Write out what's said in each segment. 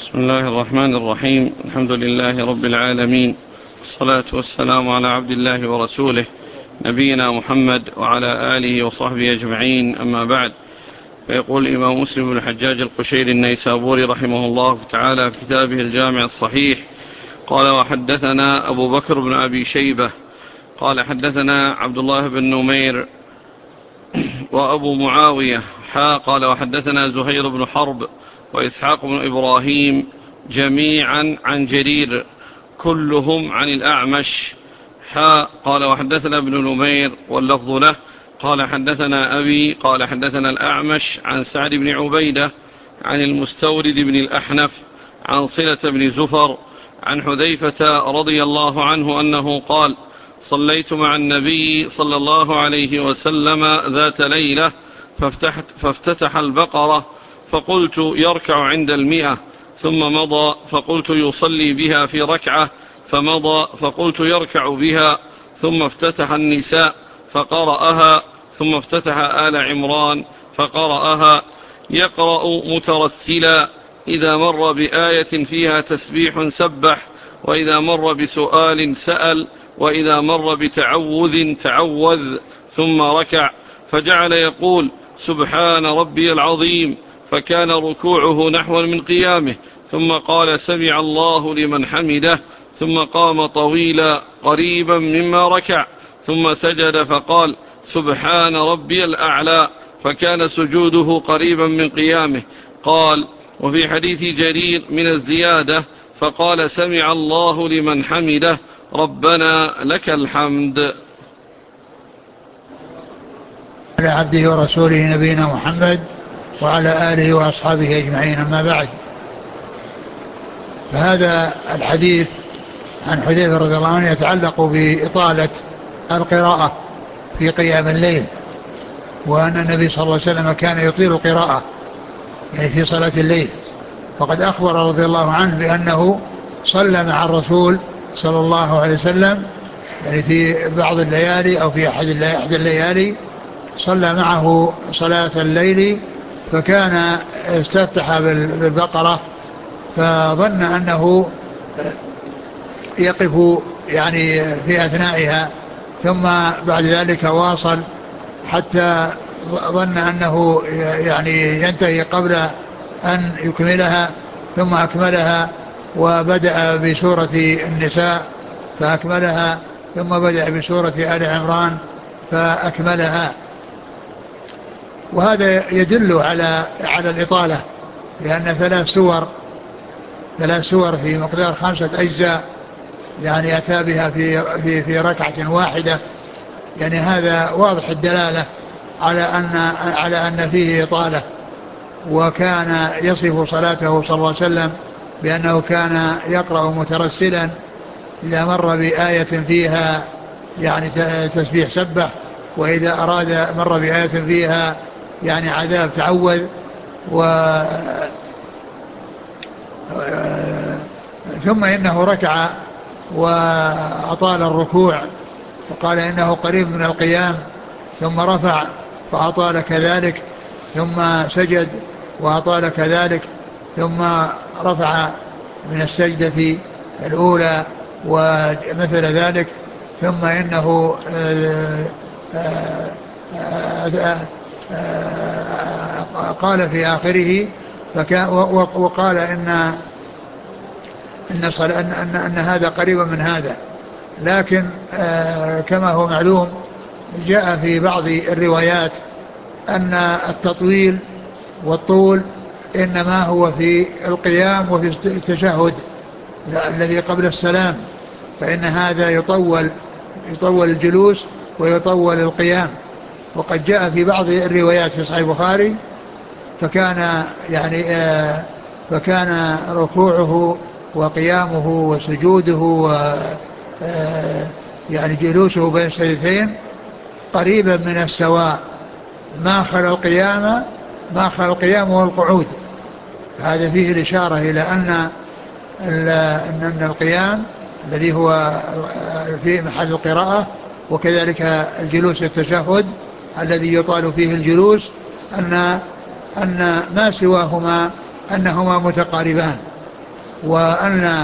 بسم الله الرحمن الرحيم. الحمد لله رب العالمين، والصلاة والسلام على عبد الله ورسوله نبينا محمد وعلى آله وصحبه أجمعين، أما بعد. فيقول الإمام مسلم بن الحجاج القشيري النيسابوري رحمه الله تعالى في كتابه الجامع الصحيح: قال وحدثنا أبو بكر بن أبي شيبة قال حدثنا عبد الله بن نمير وأبو معاوية قال وحدثنا زهير بن حرب وإسحاق بن إبراهيم جميعا عن جرير كلهم عن الأعمش قال وحدثنا ابن نمير واللفظ له قال حدثنا أبي قال حدثنا الأعمش عن سعد بن عبيدة عن المستورد بن الأحنف عن صلة بن زفر عن حذيفة رضي الله عنه أنه قال: صليت مع النبي صلى الله عليه وسلم ذات ليلة فافتتح البقرة فقلت يركع عند 100 ثم مضى، فقلت يصلي بها في ركعة فمضى، فقلت يركع بها، ثم افتتح النساء فقرأها، ثم افتتح آل عمران فقرأها، يقرأ مترسلا إذا مر بآية فيها تسبيح سبح، وإذا مر بسؤال سأل، وإذا مر بتعوذ تعوذ، ثم ركع فجعل يقول: سبحان ربي العظيم، فكان ركوعه نحو من قيامه، ثم قال: سمع الله لمن حمده، ثم قام طويلا قريبا مما ركع، ثم سجد فقال: سبحان ربي الأعلى، فكان سجوده قريبا من قيامه. قال: وفي حديث جرير من الزيادة: فقال: سمع الله لمن حمده، ربنا لك الحمد. على عبده ورسوله نبينا محمد وعلى آله وأصحابه أجمعين، أما بعد. فهذا الحديث عن حذيفة رضي الله عنه يتعلق بإطالة القراءة في قيام الليل، وأن النبي صلى الله عليه وسلم كان يطيل القراءة يعني في صلاة الليل، وقد أخبر رضي الله عنه بأنه صلى مع الرسول صلى الله عليه وسلم يعني في بعض الليالي أو في أحد الليالي صلى معه صلاة الليل، فكان استفتح بالبقرة فظن أنه يقف يعني في أثنائها، ثم بعد ذلك واصل حتى ظن أنه يعني ينتهي قبل أن يكملها، ثم أكملها وبدأ بسورة النساء فأكملها، ثم بدأ بسورة آل عمران فأكملها. وهذا يدل على الإطالة، لأن ثلاث سور في مقدار 5 أجزاء يعني أتى بها في ركعة واحدة، يعني هذا واضح الدلالة على أن فيه إطالة. وكان يصف صلاته صلى الله عليه وسلم بأنه كان يقرأ مترسلا إذا مر بآية فيها يعني تسبيح سبح، وإذا مر بآية فيها يعني عذاب تعوذ، ثم إنه ركع وأطال الركوع وقال إنه قريب من القيام، ثم رفع فأطال كذلك، ثم سجد وأطال كذلك، ثم رفع من السجدة الأولى ومثل ذلك، ثم إنه قال في آخره وقال أن هذا قريب من هذا. لكن كما هو معلوم جاء في بعض الروايات أن التطويل والطول إنما هو في القيام وفي التشهد الذي قبل السلام، فإن هذا يطول الجلوس ويطول القيام. وقد جاء في بعض الروايات في صحيح البخاري فكان ركوعه وقيامه وسجوده يعني جلوسه بين السجدتين قريبا من السواء، ما خلا القيام والقعود. هذا فيه الإشارة إلى أن القيام الذي هو في محل القراءة، وكذلك الجلوس التشهد الذي يطال فيه الجلوس، أن ما سواهما أنهما متقاربان. وهذا فيه الإشارة إلى أن القيام الذي هو في محل القراءة، وكذلك الجلوس التشهد الذي يطال فيه الجلوس، أنهما متقاربان. وأن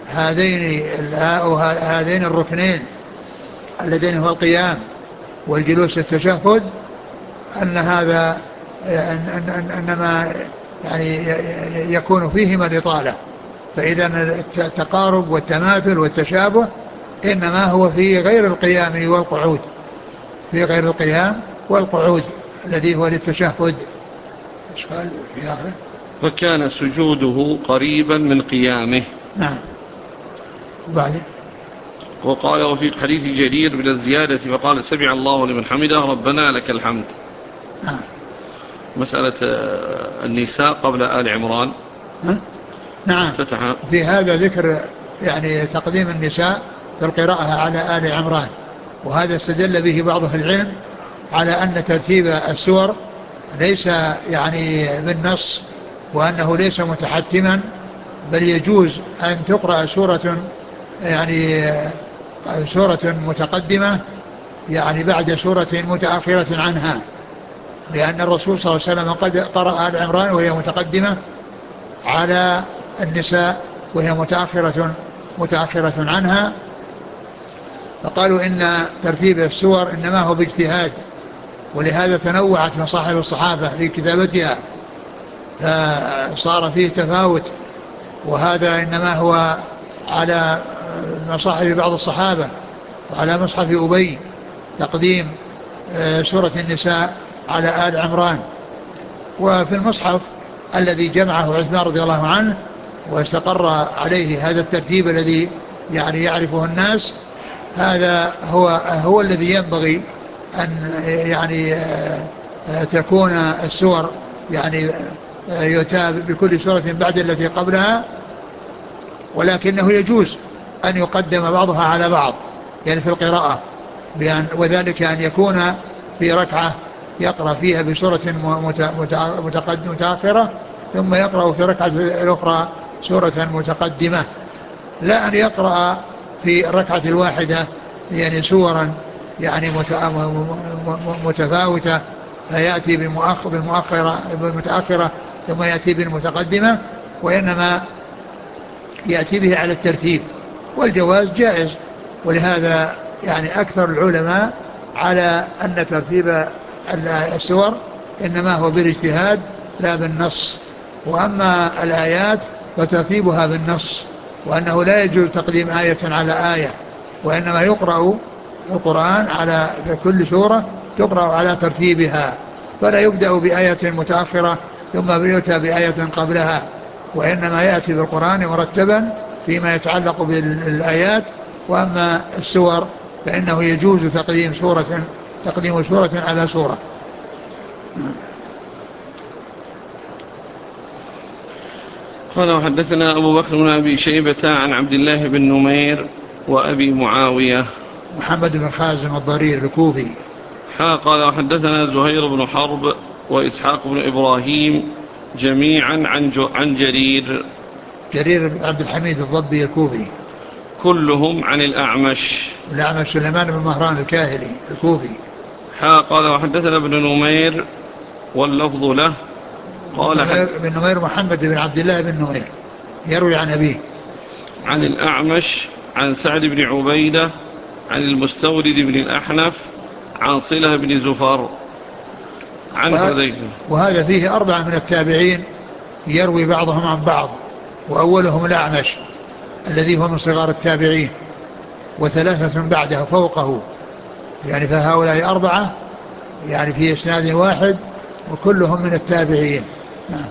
هذين الركنين اللذين هو القيام والجلوس التشهد أن هذا أنما يعني يكون فيهما الإطالة. فإذا التقارب والتماثل والتشابه إنما هو في غير القيام والقعود، في غير القيام والقعود الذي هو للتشهد. إشكال في آخره. فكان سجوده قريبا من قيامه. نعم. وبعدين وقال وفي حديث جرير من الزيادة فقال سمع الله لمن حمده ربنا لك الحمد. نعم. مسألة النساء قبل آل عمران. نعم. في هذا ذكر يعني تقديم النساء بالقراءة على آل عمران، وهذا استدل به بعض أهل العلم على أن ترتيب السور ليس يعني بالنص، وأنه ليس متحتما، بل يجوز أن تقرأ سورة يعني سورة متقدمة يعني بعد سورة متأخرة عنها، لأن الرسول صلى الله عليه وسلم قد قرأ آل عمران وهي متقدمة على النساء وهي متأخرة عنها. فقالوا إن ترتيب السور إنما هو باجتهاد، ولهذا تنوعت مصاحف الصحابة في كتابتها فصار فيه تفاوت، وهذا إنما هو على مصاحف بعض الصحابة وعلى مصحف أبي تقديم سورة النساء على آل عمران. وفي المصحف الذي جمعه عثمان رضي الله عنه واستقر عليه هذا الترتيب الذي يعني يعرفه الناس، هذا هو الذي ينبغي أن يعني تكون السور يعني يتابع بكل سورة بعد التي قبلها، ولكنه يجوز أن يقدم بعضها على بعض يعني في القراءة، وذلك أن يكون في ركعة يقرأ فيها بسورة متأخرة ثم يقرأ في ركعة الأخرى سورة متقدمة، لا أن يقرأ في الركعة الواحدة يعني سورا يعني متفاوتة فيأتي بالمتأخرة ثم يأتي بالمتقدمة، وإنما يأتي به على الترتيب، والجواز جائز. ولهذا يعني أكثر العلماء على أن ترتيب السور إنما هو بالاجتهاد لا بالنص، وأما الآيات فترتيبها بالنص، وأنه لا يجوز تقديم آية على آية، وإنما يقرأ القرآن على كل سورة تقرأ على ترتيبها، فلا يبدأ بآية متأخرة ثم يؤتى بآية قبلها، وإنما يأتي بالقرآن مرتبا فيما يتعلق بالآيات. وأما السور فإنه يجوز تقديم سورة على سورة. قال وحدثنا أبو بكر بن أبي شيبة عن عبد الله بن نمير وأبي معاوية محمد بن خازم الضرير الكوفي. قال وحدثنا زهير بن حرب وإسحاق بن إبراهيم جميعا عن جرير بن عبد الحميد الضبي الكوفي، كلهم عن الأعمش سليمان بن مهران الكاهلي الكوفي. قال وحدثنا ابن نمير واللفظ له قال بن نمير محمد بن عبد الله بن نمير يروي عن أبيه عن الأعمش عن سعد بن عبيدة عن المستورد بن الأحنف عن صلة بن زفر عن حذيفة. وهذا فيه 4 من التابعين يروي بعضهم عن بعض، وأولهم الأعمش الذي هو من صغار التابعين، و3 بعده فوقه، يعني فهؤلاء 4 يعني في إسناد واحد وكلهم من التابعين. نعم.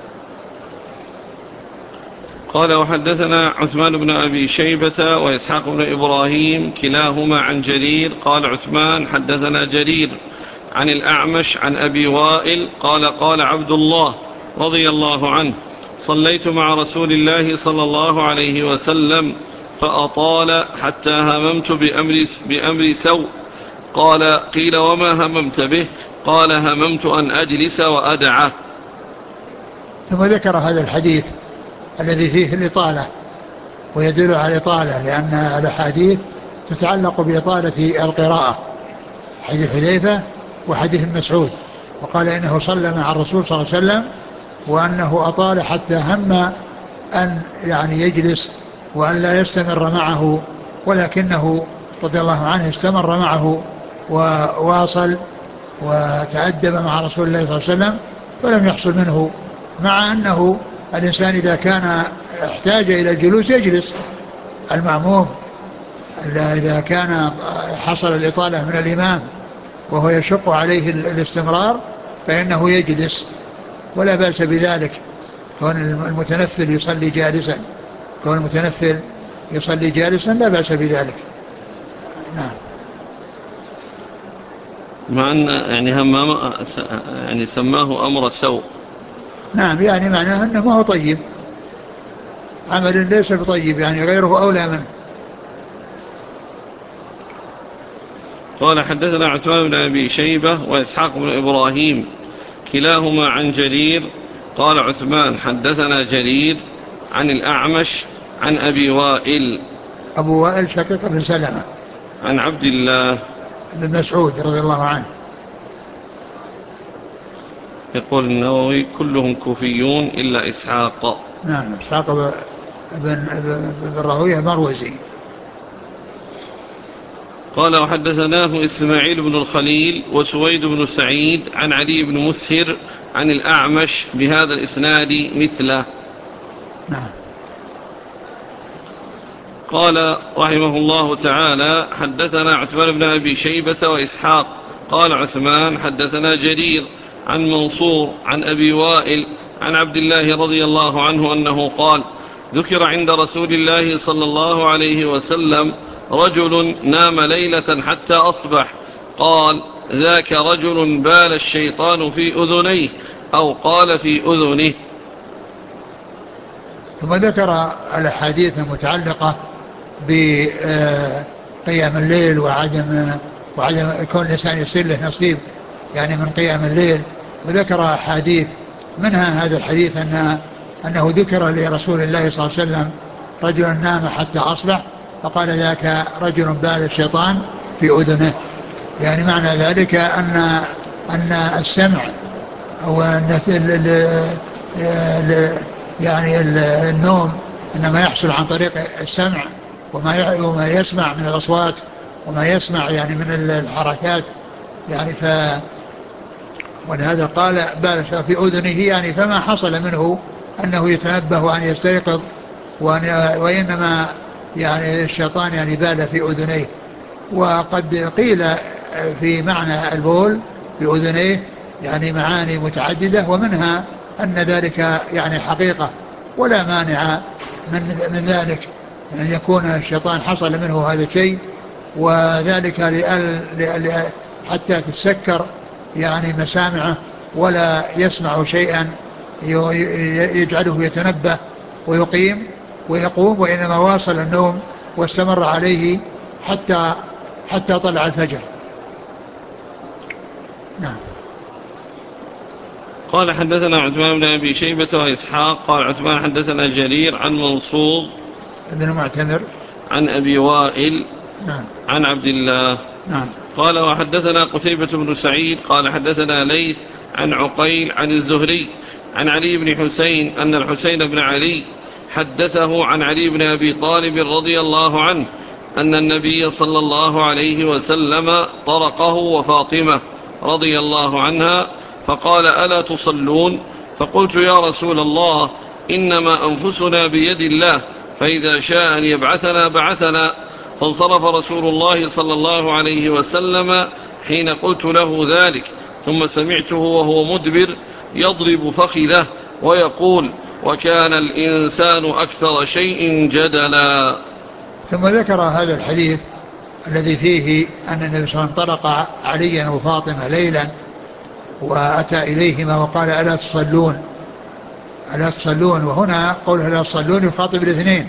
قال وحدثنا عثمان بن أبي شيبة وإسحاق بن إبراهيم كلاهما عن جرير. قال عثمان حدثنا جرير عن الأعمش عن أبي وائل قال قال عبد الله رضي الله عنه صليت مع رسول الله صلى الله عليه وسلم فأطال حتى هممت بأمر سوء. قال قيل وما هممت به؟ قال هممت أن أجلس وأدعه. ثم ذكر هذا الحديث الذي فيه الإطالة ويدل على الإطالة، لأن الأحاديث تتعلق بإطالة القراءة، حديث حذيفة وحديث مسعود، وقال إنه صلى مع الرسول صلى الله عليه وسلم وأنه أطال حتى هم أن يعني يجلس وأن لا يستمر معه، ولكنه رضي الله عنه استمر معه وواصل وتأدب مع رسول الله صلى الله عليه وسلم، فلم يحصل منه. مع أنه الإنسان إذا كان احتاج إلى الجلوس يجلس، المأموم إذا كان حصل الإطالة من الإمام وهو يشق عليه الاستمرار فإنه يجلس ولا بأس بذلك. كون المتنفل يصلي جالسا، كون المتنفل يصلي جالسا لا بأس بذلك. نعم. مع أن يعني همام يعني سماه أمر سوء. نعم، يعني معناه أنه ما هو طيب، عمل ليس بطيب، يعني غيره أولى منه. قال حدثنا عثمان بن أبي شيبة وإسحاق بن إبراهيم كلاهما عن جرير. قال عثمان حدثنا جرير عن الأعمش عن أبي وائل. أبو وائل شقيق بن سلمة عن عبد الله بن مسعود رضي الله عنه. يقول النووي كلهم كوفيون إلا إسحاق. نعم، إسحاق بن راهويه مروزي. قال وحدثناه إسماعيل بن الخليل وسويد بن سعيد عن علي بن مسهر عن الأعمش بهذا الإسناد مثله. نعم. قال رحمه الله تعالى حدثنا عثمان بن أبي شيبة وإسحاق. قال عثمان حدثنا جرير عن منصور عن أبي وائل عن عبد الله رضي الله عنه أنه قال ذكر عند رسول الله صلى الله عليه وسلم رجل نام ليلة حتى أصبح، قال ذاك رجل بال الشيطان في أذنيه، أو قال في أذنه. ثم ذكر الأحاديث المتعلقة بقيام الليل وعدم كون الإنسان يصير له نصيب يعني من قيام الليل، وذكر أحاديث منها هذا الحديث أنه ذكر لرسول الله صلى الله عليه وسلم رجل نام حتى أصبح فقال ذاك رجل بال الشيطان في أذنه. يعني معنى ذلك أن السمع أو يعني النوم إنما يحصل عن طريق السمع وما يسمع من الأصوات وما يسمع يعني من الحركات. يعني ولهذا قال بال في أذنه، يعني فما حصل منه أنه يتنبه وأن يستيقظ وإنما يعني الشيطان يعني بال في أذنيه. وقد قيل في معنى البول في أذنيه يعني معاني متعددة، ومنها أن ذلك يعني حقيقة ولا مانع من ذلك أن يكون الشيطان حصل منه هذا الشيء، وذلك حتى تتسكر يعني مسامعه ولا يسمع شيئا يجعله يتنبه ويقيم ويقوم، وإنما واصل النوم واستمر عليه حتى طلع الفجر. نعم. قال حدثنا عثمان بن أبي شيبة وإسحاق. قال عثمان حدثنا جرير عن منصور ابن معتمر عن أبي وائل نعم. عن عبد الله. نعم. قال وحدثنا قتيبة بن سعيد قال حدثنا ليث عن عقيل عن الزهري عن علي بن حسين أن الحسين بن علي حدثه عن علي بن أبي طالب رضي الله عنه أن النبي صلى الله عليه وسلم طرقه وفاطمة رضي الله عنها فقال ألا تصلون؟ فقلت يا رسول الله إنما أنفسنا بيد الله، فإذا شاء أن يبعثنا بعثنا. فانصرف رسول الله صلى الله عليه وسلم حين قلت له ذلك، ثم سمعته وهو مدبر يضرب فخذه ويقول وكان الإنسان أكثر شيء جدلا. ثم ذكر هذا الحديث الذي فيه أن النبي صلى الله عليه وسلم طرق عليا وفاطمة ليلا وأتى إليهما وقال ألا تصلون ألا تصلون، وهنا قوله ألا تصلون يخاطب الاثنين،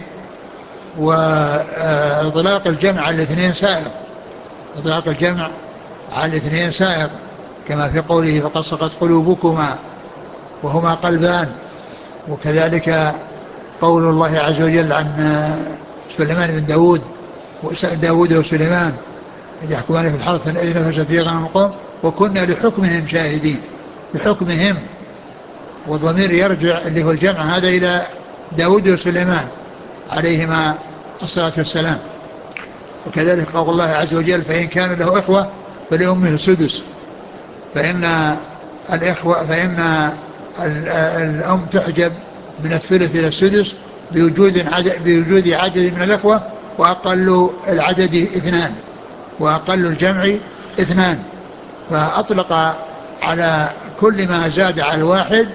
وإطلاق الجمع على الاثنين سائغ، إطلاق الجمع على الاثنين سائغ كما في قوله فقد سقت قلوبكما وهما قلبان. وكذلك قول الله عز وجل عن سليمان بن داود وسليمان إذ يحكمان في الحرث إذ نفشت فيه غنم القوم وكنا لحكمهم شاهدين، لحكمهم، والضمير يرجع اللي هو الجمع هذا داود وسليمان عليهما الصلاة والسلام. وكذلك قول الله عز وجل فإن كان له إخوة فلأمه السدس، فإن الأم تحجب من الثلث إلى السدس بوجود عدد من الإخوة، وأقل العدد 2 وأقل الجمع 2. فأطلق على كل ما زاد على الواحد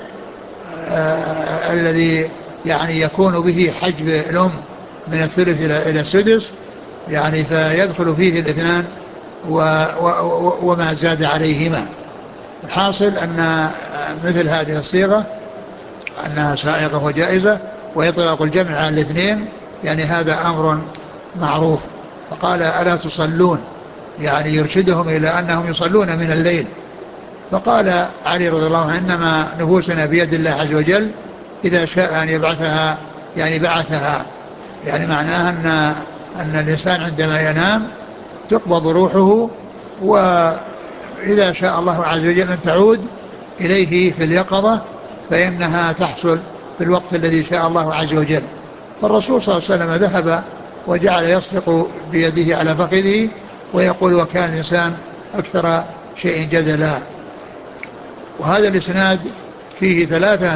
الذي يعني يكون به حجب الأم من الثلث إلى السدس، يعني فيدخل فيه 2 وما زاد عليهما. الحاصل أن مثل هذه الصيغة أنها سائغة وجائزة، وإطلاق الجمع على 2 يعني هذا أمر معروف. فقال ألا تصلون، يعني يرشدهم إلى أنهم يصلون من الليل. فقال علي رضي الله عنه إنما نفوسنا بيد الله عز وجل، إذا شاء أن يبعثها يعني بعثها، يعني معناها أن الإنسان عندما ينام تقبض روحه، وإذا شاء الله عز وجل أن تعود إليه في اليقظة فإنها تحصل في الوقت الذي شاء الله عز وجل. فالرسول صلى الله عليه وسلم ذهب وجعل يصفق بيده على فخذه ويقول وكان الإنسان أكثر شيء جدلا. وهذا الإسناد فيه 3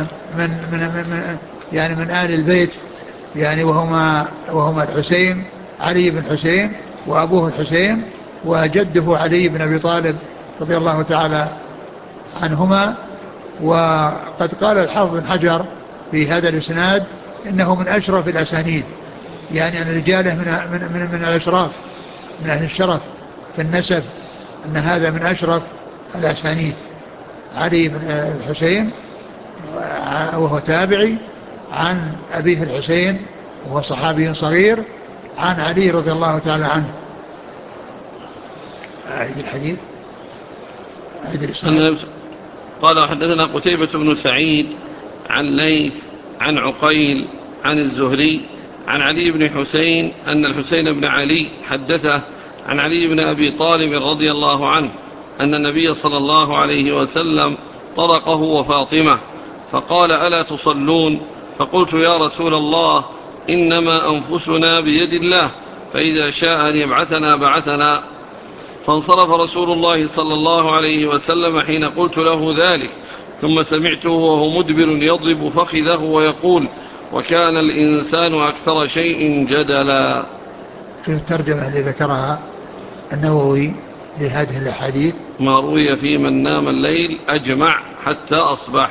من آل البيت، يعني وهما الحسين علي بن حسين وأبوه الحسين وجده علي بن أبي طالب رضي الله تعالى عنهما. وقد قال الحافظ بن حجر في هذا الإسناد إنه من أشرف الأسانيد، يعني أن رجاله من الأشراف، من أهل الشرف في النسب، أن هذا من أشرف الأسانيد. علي بن الحسين وهو تابعي عن أبيه الحسين وهو صحابي صغير عن علي رضي الله تعالى عنه. أعيد الحديث، أعيد الإسناد. قال حدثنا قتيبة بن سعيد عن ليث عن عقيل عن الزهري عن علي بن حسين أن الحسين بن علي حدثه عن علي بن أبي طالب رضي الله عنه أن النبي صلى الله عليه وسلم طرقه وفاطمة فقال ألا تصلون؟ فقلت يا رسول الله إنما أنفسنا بيد الله، فإذا شاء أن يبعثنا بعثنا. فانصرف رسول الله صلى الله عليه وسلم حين قلت له ذلك، ثم سمعته وهو مدبر يضرب فخذه ويقول وكان الإنسان أكثر شيء جدلا. في الترجمة اللي ذكرها النووي لهذه الأحاديث ما روي في من نام الليل أجمع حتى أصبح.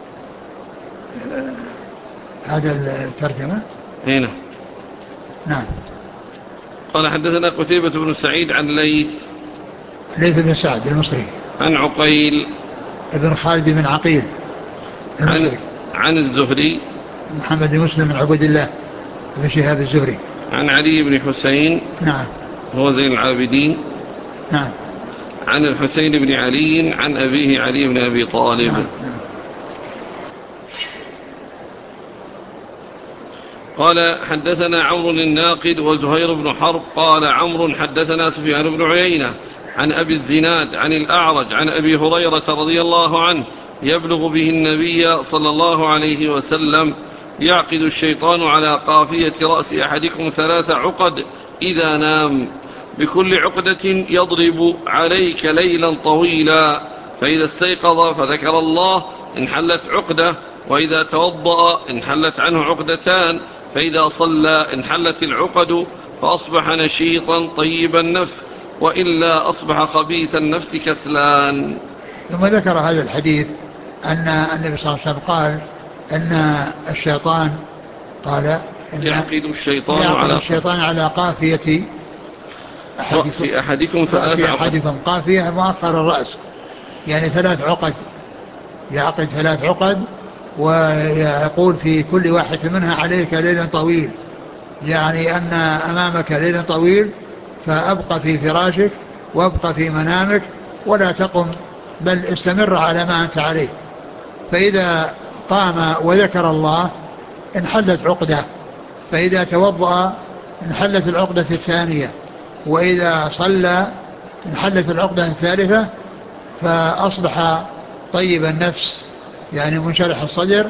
هذا الترجمة هنا نعم. قال حدثنا قتيبة بن سعيد عن ليث بن سعد المصري عن عقيل ابن خالد بن عقيل المصري عن الزهري محمد بن مسلم بن عبد الله بن شهاب الزهري عن علي بن حسين نعم هو زين العابدين نعم عن الحسين بن علي عن أبيه علي بن أبي طالب. نعم. قال حدثنا عمرو الناقد وزهير بن حرب قال عمرو حدثنا سفيان بن عيينة عن أبي الزناد عن الأعرج عن أبي هريرة رضي الله عنه يبلغ به النبي صلى الله عليه وسلم يعقد الشيطان على قافية رأس أحدكم 3 عقد إذا نام، بكل عقدة يضرب عليك ليلا طويلا، فإذا استيقظ فذكر الله انحلت عقدة، وإذا توضأ انحلت عنه عقدتان، فإذا صلى انحلت العقد فأصبح نشيطا طيب النفس، وإلا أصبح خبيث النفس كسلان. ثم ذكر هذا الحديث أن النبي صلى الله عليه وسلم قال أن الشيطان قال يعقد الشيطان على قافية رأس أحدكم 3 عقد. قافية مؤخر الرأس، يعني 3 عقد، يعقد 3 عقد ويقول في كل واحد منها عليك ليل طويل، يعني أن أمامك ليل طويل، فأبقى في فراشك وابقى في منامك ولا تقم، بل استمر على ما أنت عليه. فإذا قام وذكر الله انحلت عقدة، فإذا توضأ انحلت العقدة الثانية، وإذا صلى انحلت العقدة الثالثة، فأصبح طيب النفس يعني منشرح الصدر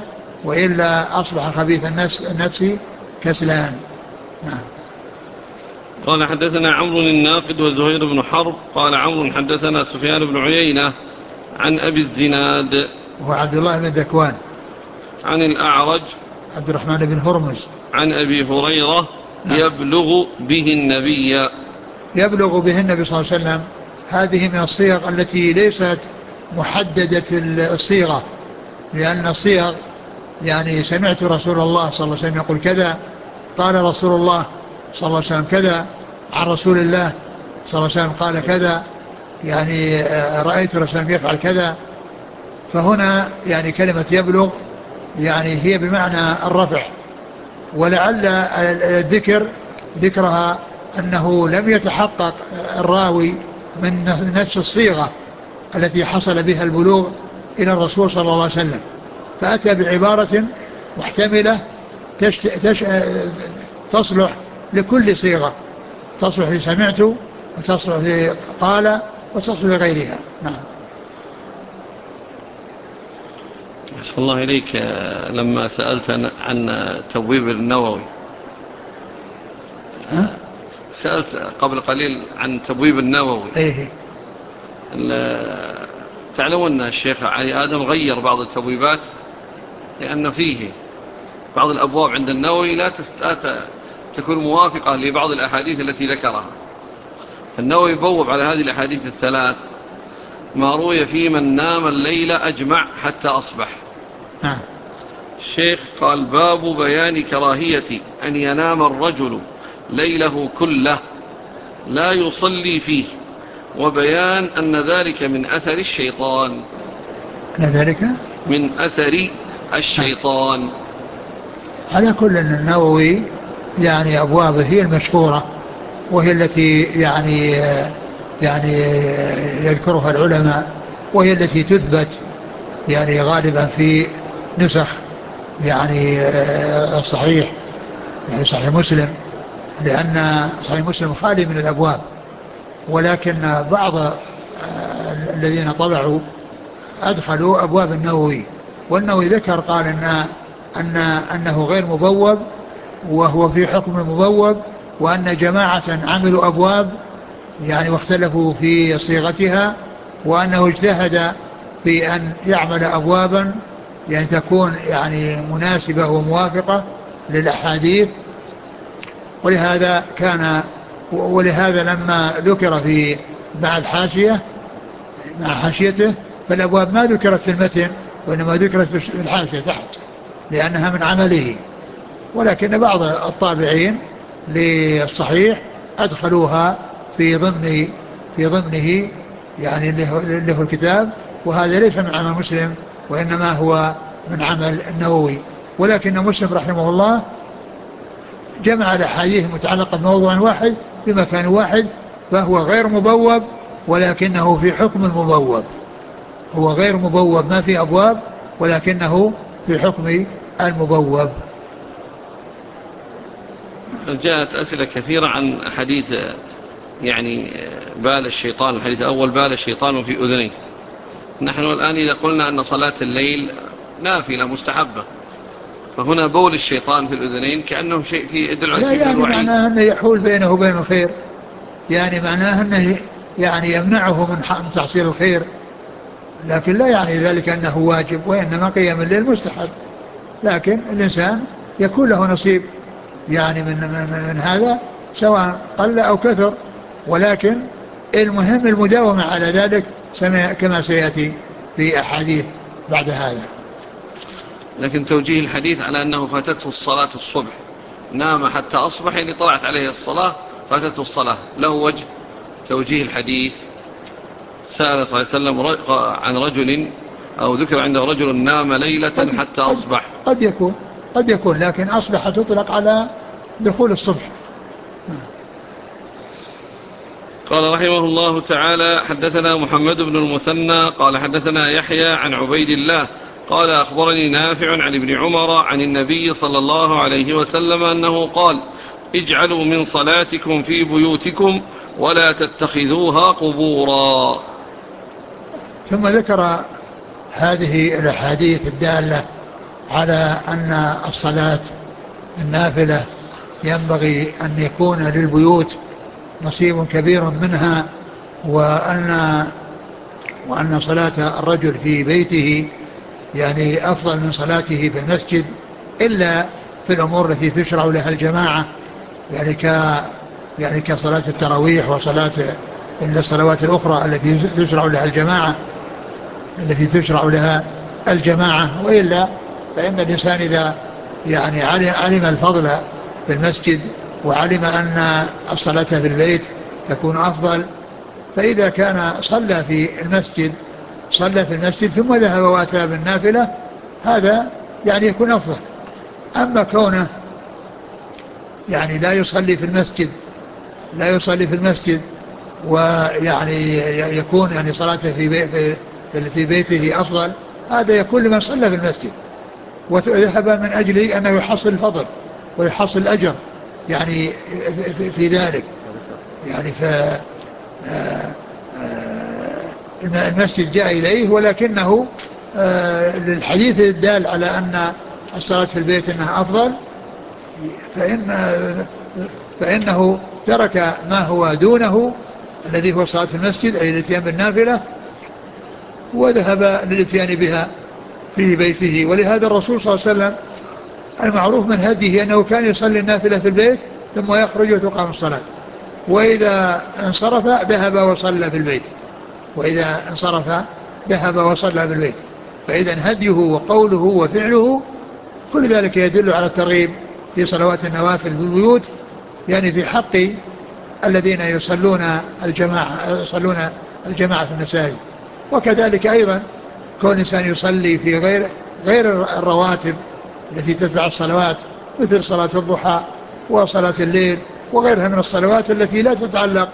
وإلا أصبح خبيث النفس كسلان. نعم. قال حدثنا عمرو الناقد وزهير بن حرب قال عمرو حدثنا سفيان بن عيينة عن أبي الزناد وهو عبد الله بن ذكوان عن الأعرج عبد الرحمن بن هرمز عن أبي هريرة. نعم. يبلغ به النبي صلى الله عليه وسلم. هذه من الصيغ التي ليست محددة الصيغة، لأن الصيغ يعني سمعت رسول الله صلى الله عليه وسلم يقول كذا، قال رسول الله صلى الله عليه وسلم كذا، عن رسول الله صلى الله عليه وسلم قال كذا، يعني رأيت رسول الله يفعل كذا. فهنا يعني كلمة يبلغ يعني هي بمعنى الرفع، ولعل ذكرها أنه لم يتحقق الراوي من نفس الصيغة التي حصل بها البلوغ إلى الرسول صلى الله عليه وسلم، فأتى بعبارة محتملة تصلح لكل صيغة، تصلح لسمعت وتصلح لقال وتصلح لغيرها. نعم. أحسن الله إليك. لما سألت عن تبويب النووي، سألت قبل قليل عن تبويب النووي. تعلمون أن الشيخ علي آدم غير بعض التبويبات، لأن فيه بعض الأبواب عند النووي لا تكون موافقة لبعض الأحاديث التي ذكرها، فالنووي بوب على هذه الأحاديث الثلاث ما روي في من نام الليلة أجمع حتى أصبح. الشيخ قال باب بيان كراهية أن ينام الرجل ليله كله لا يصلي فيه، وبيان أن ذلك من أثر الشيطان. من أثر الشيطان. على كل النووي يعني أبوابه هي المشهورة، وهي التي يعني يذكرها العلماء، وهي التي تثبت يعني غالبا في نسخ يعني الصحيح، يعني صحيح مسلم، لأن صحيح مسلم خالي من الأبواب، ولكن بعض الذين طبعوا أدخلوا أبواب النووي، والنووي ذكر قال أنه غير مبوب وهو في حكم المبوب، وأن جماعة عملوا أبواب يعني واختلفوا في صيغتها، وأنه اجتهد في أن يعمل أبوابا يعني تكون يعني مناسبة وموافقة للأحاديث. ولهذا لما ذكر في مع الحاشية مع حاشيته، فالأبواب ما ذكرت في المتن وإنما ذكرت في الحاشية تحت لأنها من عمله، ولكن بعض الطابعين للصحيح أدخلوها في ضمنه يعني اللي هو الكتاب، وهذا ليس من عمل مسلم وإنما هو من عمل النووي. ولكن مسلم رحمه الله جمع الأحاديث متعلقة بموضوع واحد في مكان واحد، فهو غير مبوب ولكنه في حكم المبوب، هو غير مبوب ما في أبواب ولكنه في حكم المبوب. جاءت أسئلة كثيرة عن حديث يعني بال الشيطان، الحديث الأول بال الشيطان في أذنيه. نحن الآن إذا قلنا أن صلاة الليل نافلة مستحبة، فهنا بول الشيطان في الأذنين كأنه شيء في يدل على شيء من الوعيد. يعني معناه أنه يحول بينه وبين الخير، يعني معناه أنه يعني يمنعه من تحصيل الخير، لكن لا يعني ذلك أنه واجب، وإنما قيام الليل مستحب، لكن الإنسان يكون له نصيب يعني من هذا سواء قل أو كثر، ولكن المهم المداومة على ذلك كما سيأتي في أحاديث بعد هذا. لكن توجيه الحديث على أنه فاتته الصلاة الصبح، نام حتى أصبح، يعني طلعت عليه الصلاة فاتته الصلاة، له وجه توجيه الحديث. سأل صلى الله عليه وسلم عن رجل، أو ذكر عنده رجل نام ليلة حتى أصبح. قد يكون لكن أصبح تطلق على دخول الصبح. قال رحمه الله تعالى حدثنا محمد بن المثنى قال حدثنا يحيى عن عبيد الله قال أخبرني نافع عن ابن عمر عن النبي صلى الله عليه وسلم أنه قال اجعلوا من صلاتكم في بيوتكم ولا تتخذوها قبورا. ثم ذكر هذه الأحاديث الدالة على أن الصلاة النافلة ينبغي أن يكون للبيوت نصيب كبير منها، وأن صلاة الرجل في بيته يعني أفضل من صلاته في المسجد، إلا في الأمور التي تشرع لها الجماعة، يعني كصلاة التراويح وصلاة الصلوات الأخرى التي تشرع لها الجماعة. وإلا فإن الإنسان إذا يعني علم الفضل في المسجد وعلم أن الصلاة في البيت تكون أفضل، فإذا كان صلى في المسجد ثم ذهب وأتى بالنافلة، هذا يعني يكون أفضل. أما كونه يعني لا يصلي في المسجد ويعني يكون يعني صلاته في بيته أفضل، هذا يكون لمن صلى في المسجد وذهب من أجل أنه يحصل الفضل ويحصل الأجر يعني في ذلك. يعني المسجد جاء إليه، ولكنه للحديث الدال على أن الصلاة في البيت أنها أفضل، فإنه ترك ما هو دونه الذي هو صلاة المسجد أي الاتيان بالنافلة، وذهب للاتيان بها في بيته. ولهذا الرسول صلى الله عليه وسلم المعروف من هديه أنه كان يصلي النافلة في البيت ثم يخرج وتقام الصلاة، وإذا انصرف ذهب وصلى في البيت. فإذا هديه وقوله وفعله كل ذلك يدل على الترغيب في صلوات النوافل في البيوت، يعني في حق الذين يصلون الجماعة في المساجد. وكذلك أيضا كون الإنسان يصلي في غير الرواتب التي تتبع الصلوات، مثل صلاة الضحى وصلاة الليل وغيرها من الصلوات التي لا تتعلق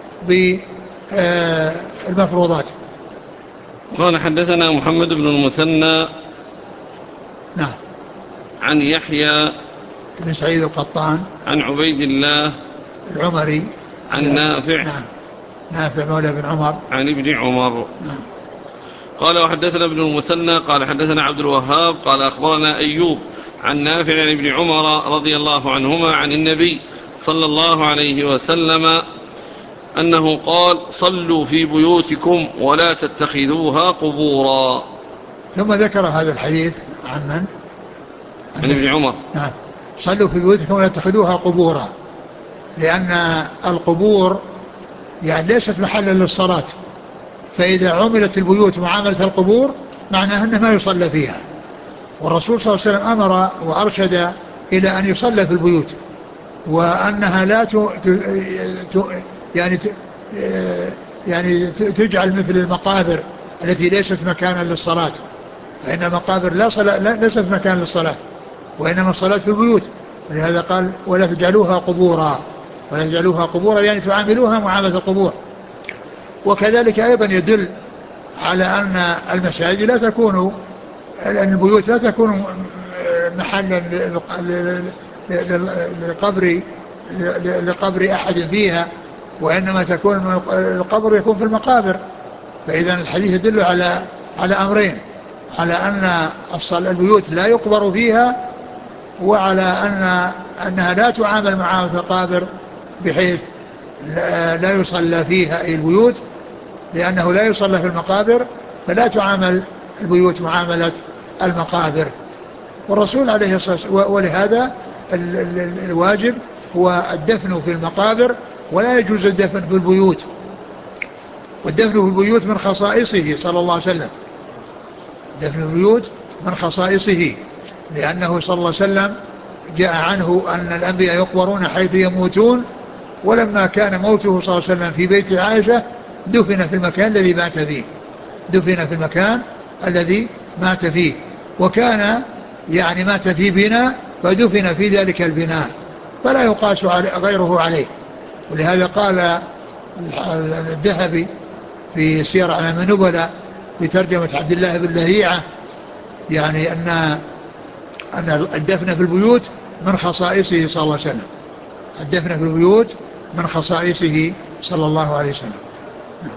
بالمفروضات. قال حدثنا محمد بن المثنى نعم. عن يحيى بن سعيد القطان عن عبيد الله العمري عن نافع. نعم. نافع مولى بن عمر عن ابن عمر. نعم. قال وحدثنا ابن المثنى قال حدثنا عبد الوهاب قال أخبرنا أيوب عن نافع عن ابن عمر رضي الله عنهما عن النبي صلى الله عليه وسلم أنه قال صلوا في بيوتكم ولا تتخذوها قبورا. ثم ذكر هذا الحديث عن من؟ عن ابن عمر. نعم. صلوا في بيوتكم ولا تتخذوها قبورا، لأن القبور يعني ليست محلا للصلاة، فإذا عملت البيوت معاملة القبور معناها أنه ما يصلى فيها. والرسول صلى الله عليه وسلم أمر وأرشد إلى أن يصلى في البيوت، وأنها لا يعني تجعل مثل المقابر التي ليست مكانا للصلاة، فإن المقابر ليست مكان للصلاة، وإنما الصلاة في البيوت. ولهذا قال ولا تجعلوها قبورا يعني تعاملوها معاملة القبور. وكذلك أيضا يدل على أن المساجد أن البيوت لا تكون محلا لقبر أحد فيها، وإنما تكون القبر يكون في المقابر. فإذا الحديث يدل على أمرين: على أن البيوت لا يقبر فيها، وعلى أنها لا تعامل معاملة القابر، بحيث لا يصلى فيها أي البيوت، لأنه لا يصلى في المقابر، فلا تعامل البيوت معاملة المقابر. والرسول عليه الصلاة والسلام ولهذا الواجب هو الدفن في المقابر، ولا يجوز الدفن في البيوت. والدفن في البيوت من خصائصه صلى الله عليه وسلم، دفن البيوت من خصائصه، لأنه صلى الله عليه وسلم جاء عنه أن الأنبياء يقبرون حيث يموتون، ولما كان موته صلى الله عليه وسلم في بيت عائشة دفن في المكان الذي مات فيه، وكان يعني مات في بناء فدفن في ذلك البناء، فلا يقاس غيره عليه. ولهذا قال الذهبي في سير أعلام النبلاء في ترجمة عبد الله بن لهيعة يعني أن الدفن في البيوت من خصائصه صلى الله عليه وسلم، الدفن في البيوت من خصائصه صلى الله عليه وسلم.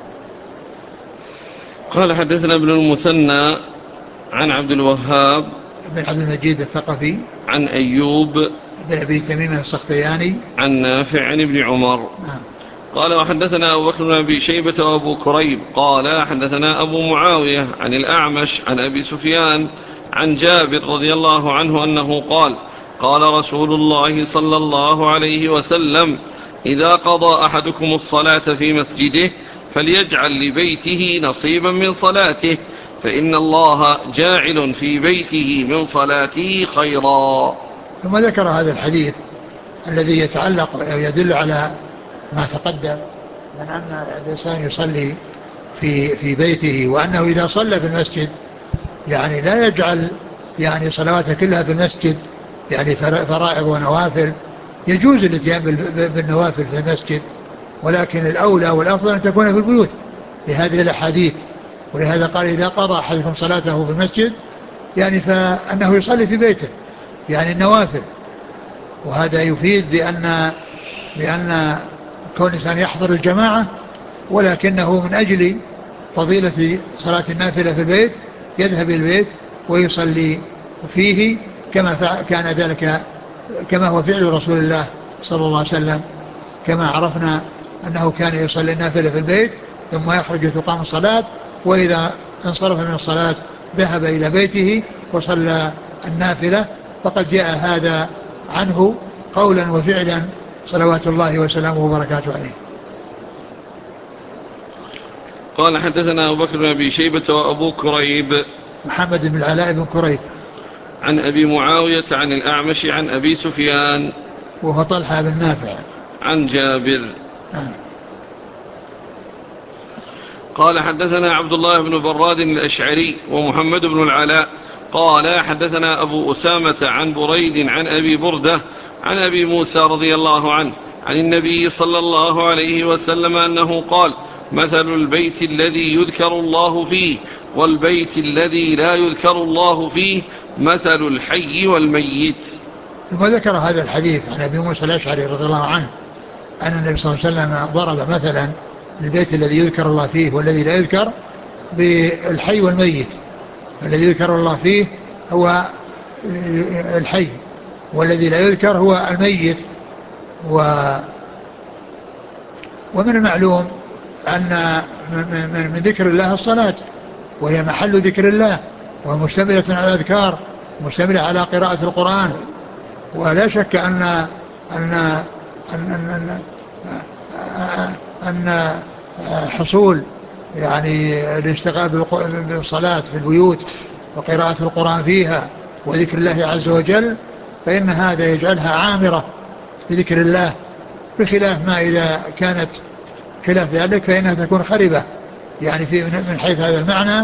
قال حدثنا ابن المثنى عن عبد الوهاب بن عبد المجيد الثقفي. عن أيوب بن أبي تميم السختياني. عن نافع عن ابن عمر. قال وحدثنا أبو بكر بن أبي شيبة وأبو كريب قال حدثنا أبو معاوية عن الأعمش عن أبي سفيان عن جابر رضي الله عنه أنه قال قال رسول الله صلى الله عليه وسلم إذا قضى أحدكم الصلاة في مسجده فليجعل لبيته نصيبا من صلاته فإن الله جاعل في بيته من صلاته خيرا. ثم ذكر هذا الحديث الذي يتعلق أو يدل على ما تقدم من أن الإنسان يصلي في بيته، وأنه إذا صلى في المسجد يعني لا يجعل يعني صلواته كلها في المسجد، يعني فرائض ونوافل. يجوز الاتيان بالنوافل في المسجد، ولكن الأولى والأفضل أن تكون في البيوت لهذه الأحاديث. ولهذا قال إذا قضى أحدكم صلاته في المسجد يعني فأنه يصلي في بيته يعني النوافل. وهذا يفيد بأن كون الإنسان يحضر الجماعة، ولكنه من أجل فضيلة صلاة النافلة في البيت يذهب إلى البيت ويصلي فيه كما كان ذلك كما هو فعل رسول الله صلى الله عليه وسلم، كما عرفنا أنه كان يصلي النافلة في البيت ثم يخرج تقام الصلاة، وإذا انصرف من الصلاة ذهب إلى بيته وصلى النافلة. فقد جاء هذا عنه قولا وفعلا صلوات الله وسلامه وبركاته عليه. قال حدثنا أبو بكر بن أبي شيبة وأبو كريب محمد بن العلاء بن كريب عن أبي معاوية عن الأعمش عن أبي سفيان وهو طلحة بن نافع عن جابر. قال حدثنا عبد الله بن براد الأشعري ومحمد بن العلاء قال حدثنا أبو أسامة عن بريد عن أبي بردة عن أبي موسى رضي الله عنه عن النبي صلى الله عليه وسلم أنه قال مثل البيت الذي يذكر الله فيه والبيت الذي لا يذكر الله فيه مثل الحي والميت. ثم ذكر هذا الحديث عن أبي موسى الأشعري رضي الله عنه أن النبي صلى الله عليه وسلم ضرب مثلا البيت الذي يذكر الله فيه والذي لا يذكر بالحي والميت. الذي يذكر الله فيه هو الحي، والذي لا يذكر هو الميت. ومن المعلوم أن من ذكر الله الصلاة، وهي محل ذكر الله، ومشتملة على الأذكار، مشتملة على قراءة القرآن. ولا شك أن أن أن أن حصول يعني الاشتغال بالصلاة في البيوت وقراءة القرآن فيها وذكر الله عز وجل، فإن هذا يجعلها عامرة بذكر الله، بخلاف ما إذا كانت خلاف ذلك فإنها تكون خربة يعني من حيث هذا المعنى.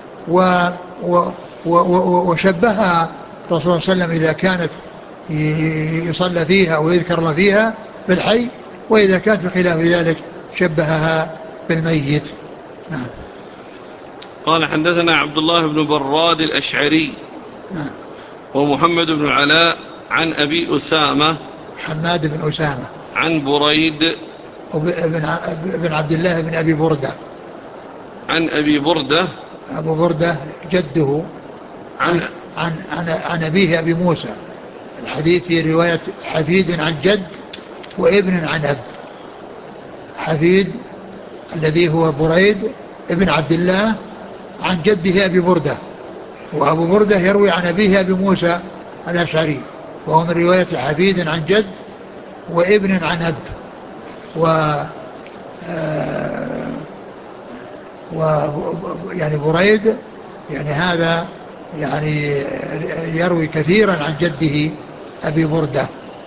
وشبهها الرسول صلى الله عليه وسلم إذا كانت يصلى فيها ويذكر الله فيها بالحي، وإذا كانت بخلاف ذلك شبهها بالميت. نعم. قال حدثنا عبد الله بن براد الأشعري نعم. ومحمد بن العلاء عن أبي أسامة حماد بن أسامة عن بريد بن عبد الله بن أبي بردة عن أبي بردة أبو بردة جده عن أبيه أبي موسى. الحديث في رواية حفيد عن جد وابن عن أب. حفيد الذي هو بريد ابن عبد الله عن جده أبي بردة، وأبو بردة يروي عن أبيه أبي موسى الأشعري، وهو من رواية حفيد عن جد وابن عن أب. يعني بريد يعني هذا يعني يروي كثيرا عن جده أبي بردة.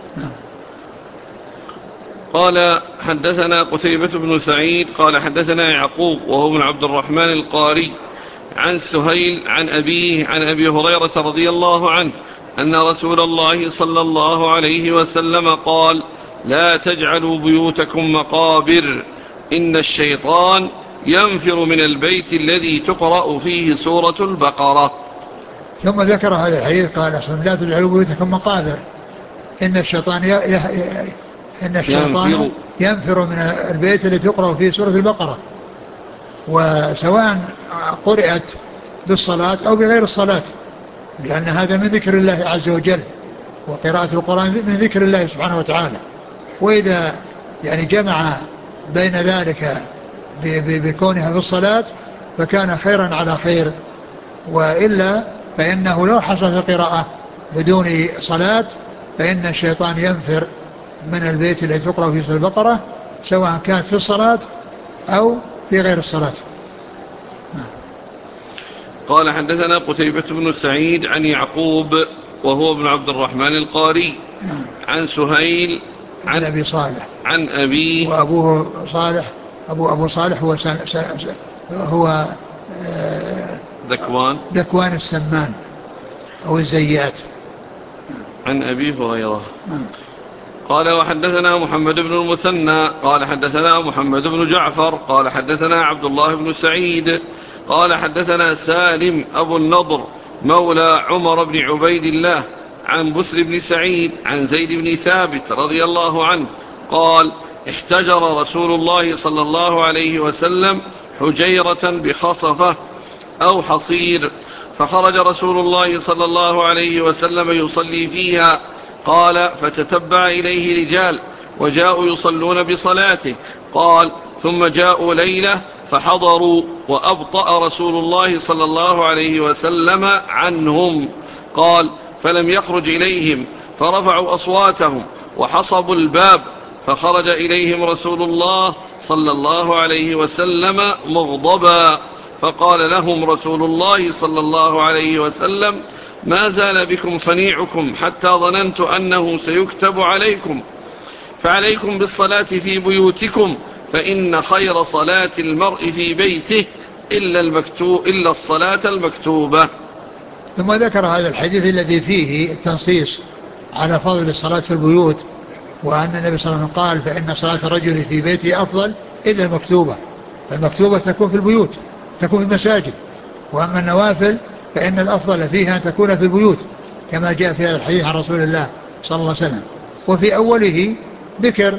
قال حدثنا قتيبة بن سعيد قال حدثنا يعقوب وهو من عبد الرحمن القاري عن سهيل عن أبيه عن أبي هريرة رضي الله عنه أن رسول الله صلى الله عليه وسلم قال لا تجعلوا بيوتكم مقابر إن الشيطان ينفر من البيت الذي تقرأ فيه سورة البقرة. ثم ذكر هذا الحديث قال لا تجعلوا بيوتكم مقابر إن الشيطان ينفر من البيت الذي تقرأ فيه سورة البقرة، وسواء قرأت بالصلاة أو بغير الصلاة. لأن هذا من ذكر الله عز وجل، وقراءة القرآن من ذكر الله سبحانه وتعالى. وإذا يعني جمع بين ذلك بكونها في الصلاة فكان خيرا على خير، وإلا فإنه لو حصلت القراءة بدون صلاة فإن الشيطان ينفر من البيت الذي تقرأ فيه سورة البقرة، سواء كانت في الصلاة أو في غير الصلاة. قال حدثنا قتيبة بن سعيد عن يعقوب وهو ابن عبد الرحمن القاري عن سهيل عن أبي صالح عن أبيه، وأبوه صالح، أبو صالح هو ذكوان السمان أو الزيات، عن أبي هريرة. قال وحدثنا محمد بن المثنى قال حدثنا محمد بن جعفر قال حدثنا عبد الله بن سعيد قال حدثنا سالم أبو النضر مولى عمر بن عبيد الله عن بسر بن سعيد عن زيد بن ثابت رضي الله عنه قال احتجر رسول الله صلى الله عليه وسلم حجيرة بخصفة أو حصير، فخرج رسول الله صلى الله عليه وسلم يصلي فيها. قال فتتبع إليه رجال وجاءوا يصلون بصلاته. قال ثم جاءوا ليلة فحضروا وأبطأ رسول الله صلى الله عليه وسلم عنهم. قال فلم يخرج إليهم فرفعوا أصواتهم وحصبوا الباب، فخرج إليهم رسول الله صلى الله عليه وسلم مغضبا، فقال لهم رسول الله صلى الله عليه وسلم ما زال بكم صنيعكم حتى ظننت أنه سيكتب عليكم، فعليكم بالصلاة في بيوتكم فإن خير صلاة المرء في بيته إلا الصلاة المكتوبة. ثم ذكر هذا الحديث الذي فيه التنصيص على فضل الصلاة في البيوت، وأن النبي صلى الله عليه وسلم قال فإن صلاة الرجل في بيته أفضل إلا المكتوبة، فالمكتوبة تكون في البيوت، تكون في المساجد، وأما النوافل فإن الأفضل فيها أن تكون في البيوت كما جاء في هذا الحديث عن رسول الله صلى الله عليه وسلم. وفي أوله ذكر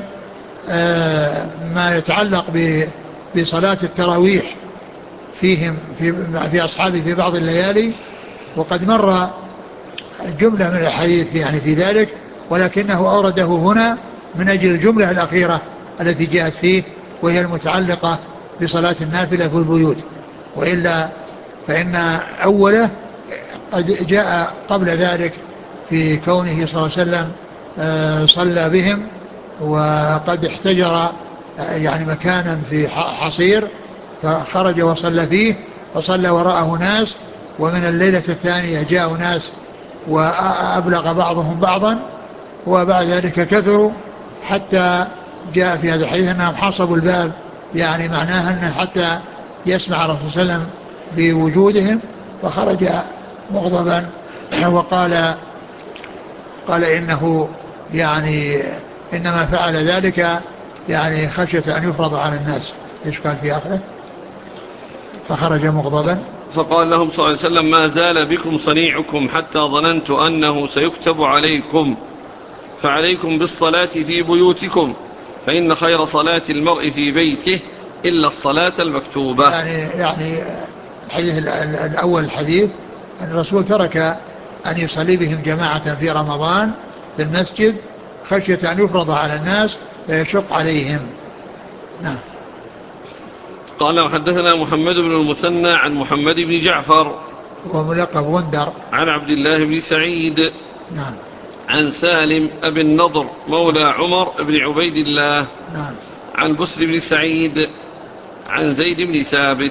ما يتعلق بصلاة التراويح فيهم في أصحابه في بعض الليالي، وقد مر جملة من الحديث يعني في ذلك، ولكنه أورده هنا من أجل الجملة الأخيرة التي جاءت فيه، وهي المتعلقة بصلاة النافلة في البيوت. وإلا فإن أوله قد جاء قبل ذلك في كونه صلى الله عليه وسلم صلى بهم، وقد احتجر يعني مكانا في حصير فخرج وصلى فيه، وصلى وراءه ناس، ومن الليلة الثانية جاءوا ناس وأبلغ بعضهم بعضا، وبعد ذلك كثروا حتى جاء في هذا الحديث أنهم حصبوا الباب، يعني معناها أنه حتى يسمع الرسول صلى الله عليه وسلم بوجودهم، فخرج مغضبا وقال إنه يعني إنما فعل ذلك يعني خشية أن يفرض على الناس. إيش قال في آخره؟ فخرج مغضبا فقال لهم صلى الله عليه وسلم ما زال بكم صنيعكم حتى ظننت أنه سيكتب عليكم، فعليكم بالصلاة في بيوتكم فإن خير صلاة المرء في بيته إلا الصلاة المكتوبة. يعني الحديث الأول الحديث أن الرسول ترك أن يصلي بهم جماعة في رمضان في المسجد خشية أن يفرض على الناس فيشق عليهم. نعم. قال وحدثنا محمد بن المثنى عن محمد بن جعفر وملقب غندر عن عبد الله بن سعيد نعم عن سالم أبي النضر مولى عمر بن عبيد الله نعم عن بسر بن سعيد عن زيد بن ثابت.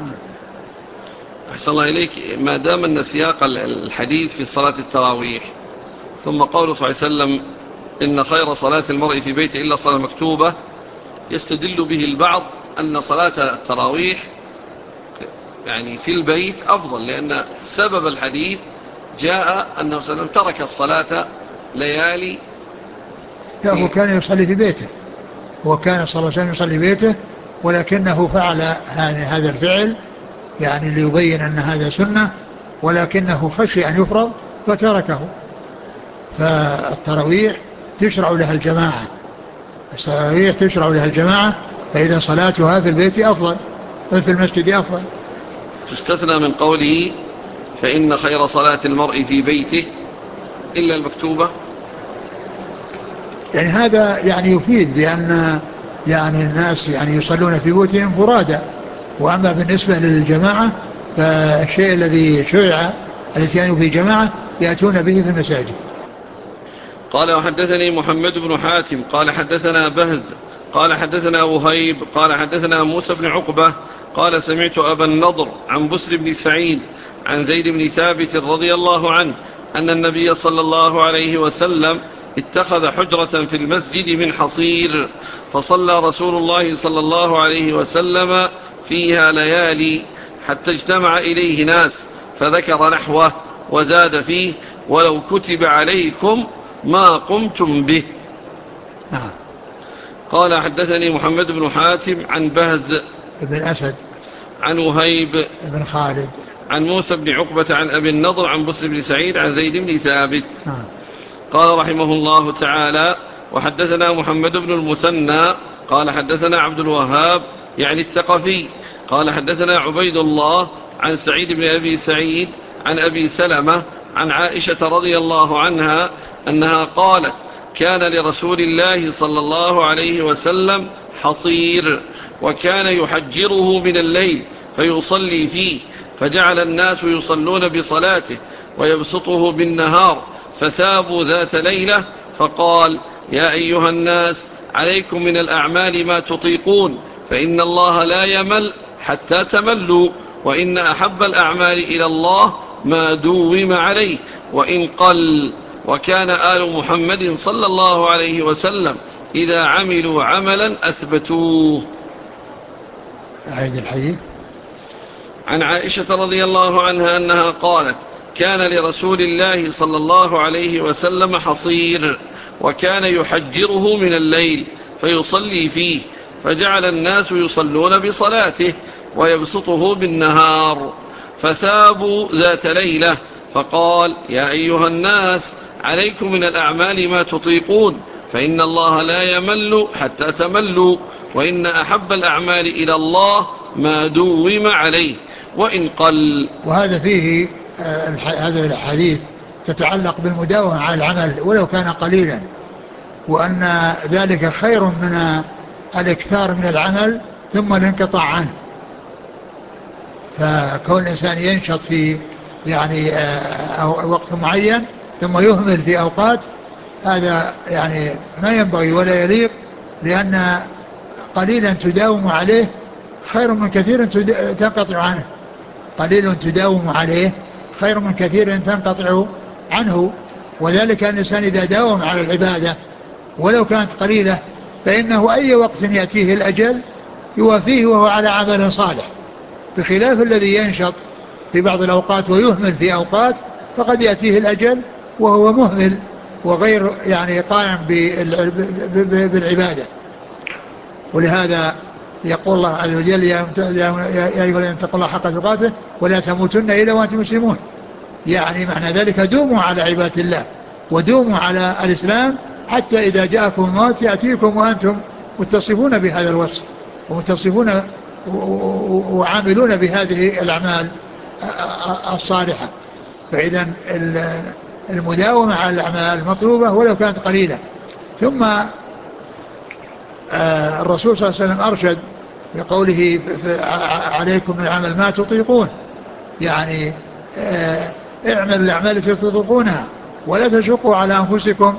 أحسن الله إليك، ما دام أن سياق الحديث في صلاة التراويح ثم قوله صلى الله عليه وسلم إن خير صلاة المرء في بيته إلا الصلاة المكتوبة، يستدل به البعض أن صلاة التراويح يعني في البيت أفضل، لأن سبب الحديث جاء أنه صلى الله عليه وسلم ترك الصلاة ليالي. هو كان يصلي في بيته، وكان صلى الله عليه وسلم يصلي في بيته، ولكنه فعل هذا الفعل يعني ليبين أن هذا سنة، ولكنه خشي أن يفرض فتركه. فالتراويح تشرع لها الجماعة، التراويح تشرع لها الجماعة، فإذا صلاتها في البيت أفضل، في المسجد أفضل. تستثنى من قوله فإن خير صلاة المرء في بيته إلا المكتوبة. يعني هذا يعني يفيد بأن يعني الناس يعني يصلون في بيوتهم فرادى، وأما بالنسبة للجماعة فالشيء الذي شرع الاتيان في جماعة يأتون به في المساجد. قال وحدثني محمد بن حاتم قال حدثنا بهز قال حدثنا وهيب قال حدثنا موسى بن عقبة قال سمعت أبا النضر عن بسر بن سعيد عن زيد بن ثابت رضي الله عنه أن النبي صلى الله عليه وسلم اتخذ حجرة في المسجد من حصير، فصلى رسول الله صلى الله عليه وسلم فيها ليالي حتى اجتمع إليه ناس، فذكر نحوه وزاد فيه: ولو كتب عليكم ما قمتم به. قال حدثني محمد بن حاتم عن بهز بن أسد عن وهيب بن خالد عن موسى بن عقبة عن أبي النضر عن بسر بن سعيد عن زيد بن ثابت. قال رحمه الله تعالى: وحدثنا محمد بن المثنى قال حدثنا عبد الوهاب يعني الثقفي قال حدثنا عبيد الله عن سعيد بن أبي سعيد عن أبي سلمة عن عائشة رضي الله عنها أنها قالت: كان لرسول الله صلى الله عليه وسلم حصير، وكان يحجره من الليل فيصلي فيه، فجعل الناس يصلون بصلاته ويبسطه بالنهار، فثابوا ذات ليلة فقال: يا أيها الناس عليكم من الأعمال ما تطيقون، فإن الله لا يمل حتى تملوا، وإن أحب الأعمال إلى الله ما دوم عليه وإن قل. وكان آل محمد صلى الله عليه وسلم إذا عملوا عملا أثبتوه. أعيد الحديث. عن عائشة رضي الله عنها أنها قالت: كان لرسول الله صلى الله عليه وسلم حصير، وكان يحجره من الليل فيصلي فيه، فجعل الناس يصلون بصلاته ويبسطه بالنهار، فثابوا ذات ليلة فقال: يا أيها الناس عليكم من الأعمال ما تطيقون، فإن الله لا يمل حتى تملوا، وإن أحب الأعمال إلى الله ما دوم عليه وإن قل. وهذا فيه هذا الحديث تتعلق بالمداومة على العمل ولو كان قليلا، وأن ذلك خير من الإكثار من العمل ثم الانقطاع عنه. فكون الإنسان ينشط في يعني وقت معين ثم يهمل في أوقات، هذا يعني ما ينبغي ولا يليق، لأن قليلا تداوم عليه خير من كثير تنقطع عنه. قليل تداوم عليه خير من كثير تنقطع عنه. وذلك أن الإنسان إذا داوم على العبادة ولو كانت قليلة فإنه أي وقت يأتيه الأجل يوافيه وهو على عمل صالح، بخلاف الذي ينشط في بعض الأوقات ويهمل في أوقات، فقد يأتيه الأجل وهو مهمل وغير يعني قائم بالعبادة. ولهذا يقول الله عز وجل: يا أيها الذين اتقوا الله حق تقاته ولا تموتن إلا وأنتم مسلمون. يعني معنى ذلك دوموا على عبادة الله ودوموا على الإسلام حتى إذا جاءكم الموت يأتيكم وأنتم متصفون بهذا الوصف ومتصفون وعاملون بهذه الأعمال الصالحة. فإذا المداومة على الأعمال مطلوبة ولو كانت قليلة. ثم الرسول صلى الله عليه وسلم أرشد بقوله: عليكم من العمل ما تطيقون، يعني اعملوا الأعمال التي تطيقونها ولا تشقوا على أنفسكم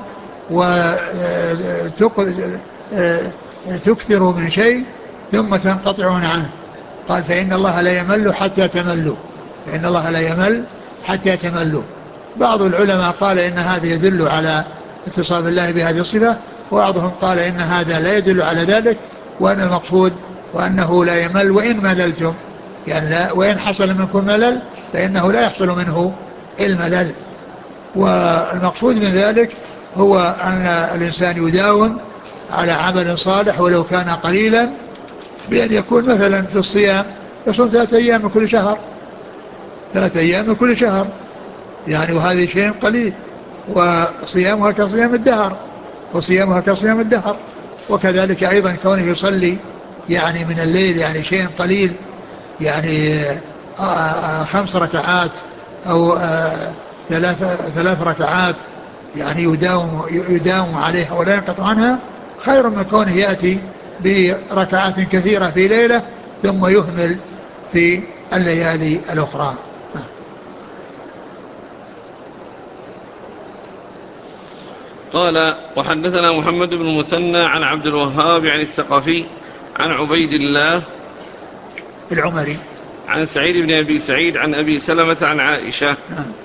وتكثروا من شيء ثم تنقطعون عنه. قال: فإن الله لا يمل حتى تملوا، فإن الله لا يمل حتى تملوا. بعض العلماء قال إن هذا يدل على اتصاف الله بهذه الصفة، وبعضهم قال إن هذا لا يدل على ذلك، وأن المقصود وأنه لا يمل وإن مللتم، يعني لا وإن حصل منكم ملل فإنه لا يحصل منه الملل. والمقصود من ذلك هو أن الإنسان يداوم على عمل صالح ولو كان قليلا، بأن يكون مثلا في الصيام يصوم 3 أيام من كل شهر، 3 أيام من كل شهر، يعني وهذا شيء قليل، وصيامها كصيام الدهر، وصيامها كصيام الدهر. وكذلك أيضا كونه يصلي يعني من الليل يعني شيء قليل، يعني 5 ركعات أو ثلاث ركعات يعني يداوم عليها ولا ينقطع عنها، خير من كونه يأتي بركعات كثيرة في ليلة ثم يهمل في الليالي الأخرى. قال وحدثنا محمد بن المثنى عن عبد الوهاب عن الثقفي عن عبيد الله العمري عن سعيد بن أبي سعيد عن أبي سلمة عن عائشة.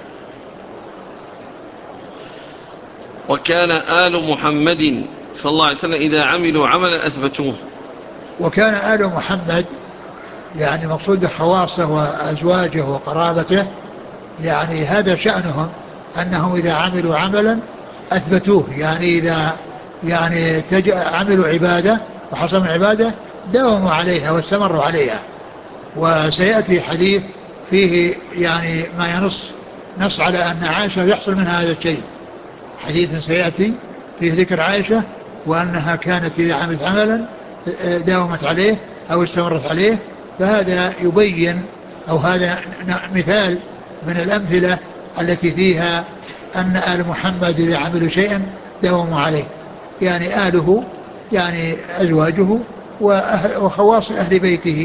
وكان آل محمد صلى الله عليه وسلم إذا عملوا عملا أثبتوه. وكان آل محمد يعني مقصود خواصه وأزواجه وقرابته، يعني هذا شأنهم أنهم إذا عملوا عملا أثبتوه، يعني إذا يعني عملوا عبادة وحصل من عبادة داوموا عليها واستمروا عليها. وسيأتي حديث فيه يعني ما نص على أن عائشة يحصل منها هذا الشيء، حديث سيأتي فيه ذكر عائشة وأنها كانت إذا عملت عملا داومت عليه أو استمرت عليه. فهذا يبين أو هذا مثال من الأمثلة التي فيها أن آل محمد إذا عملوا شيئا داوموا عليه، يعني آله يعني أزواجه وخواص أهل بيته.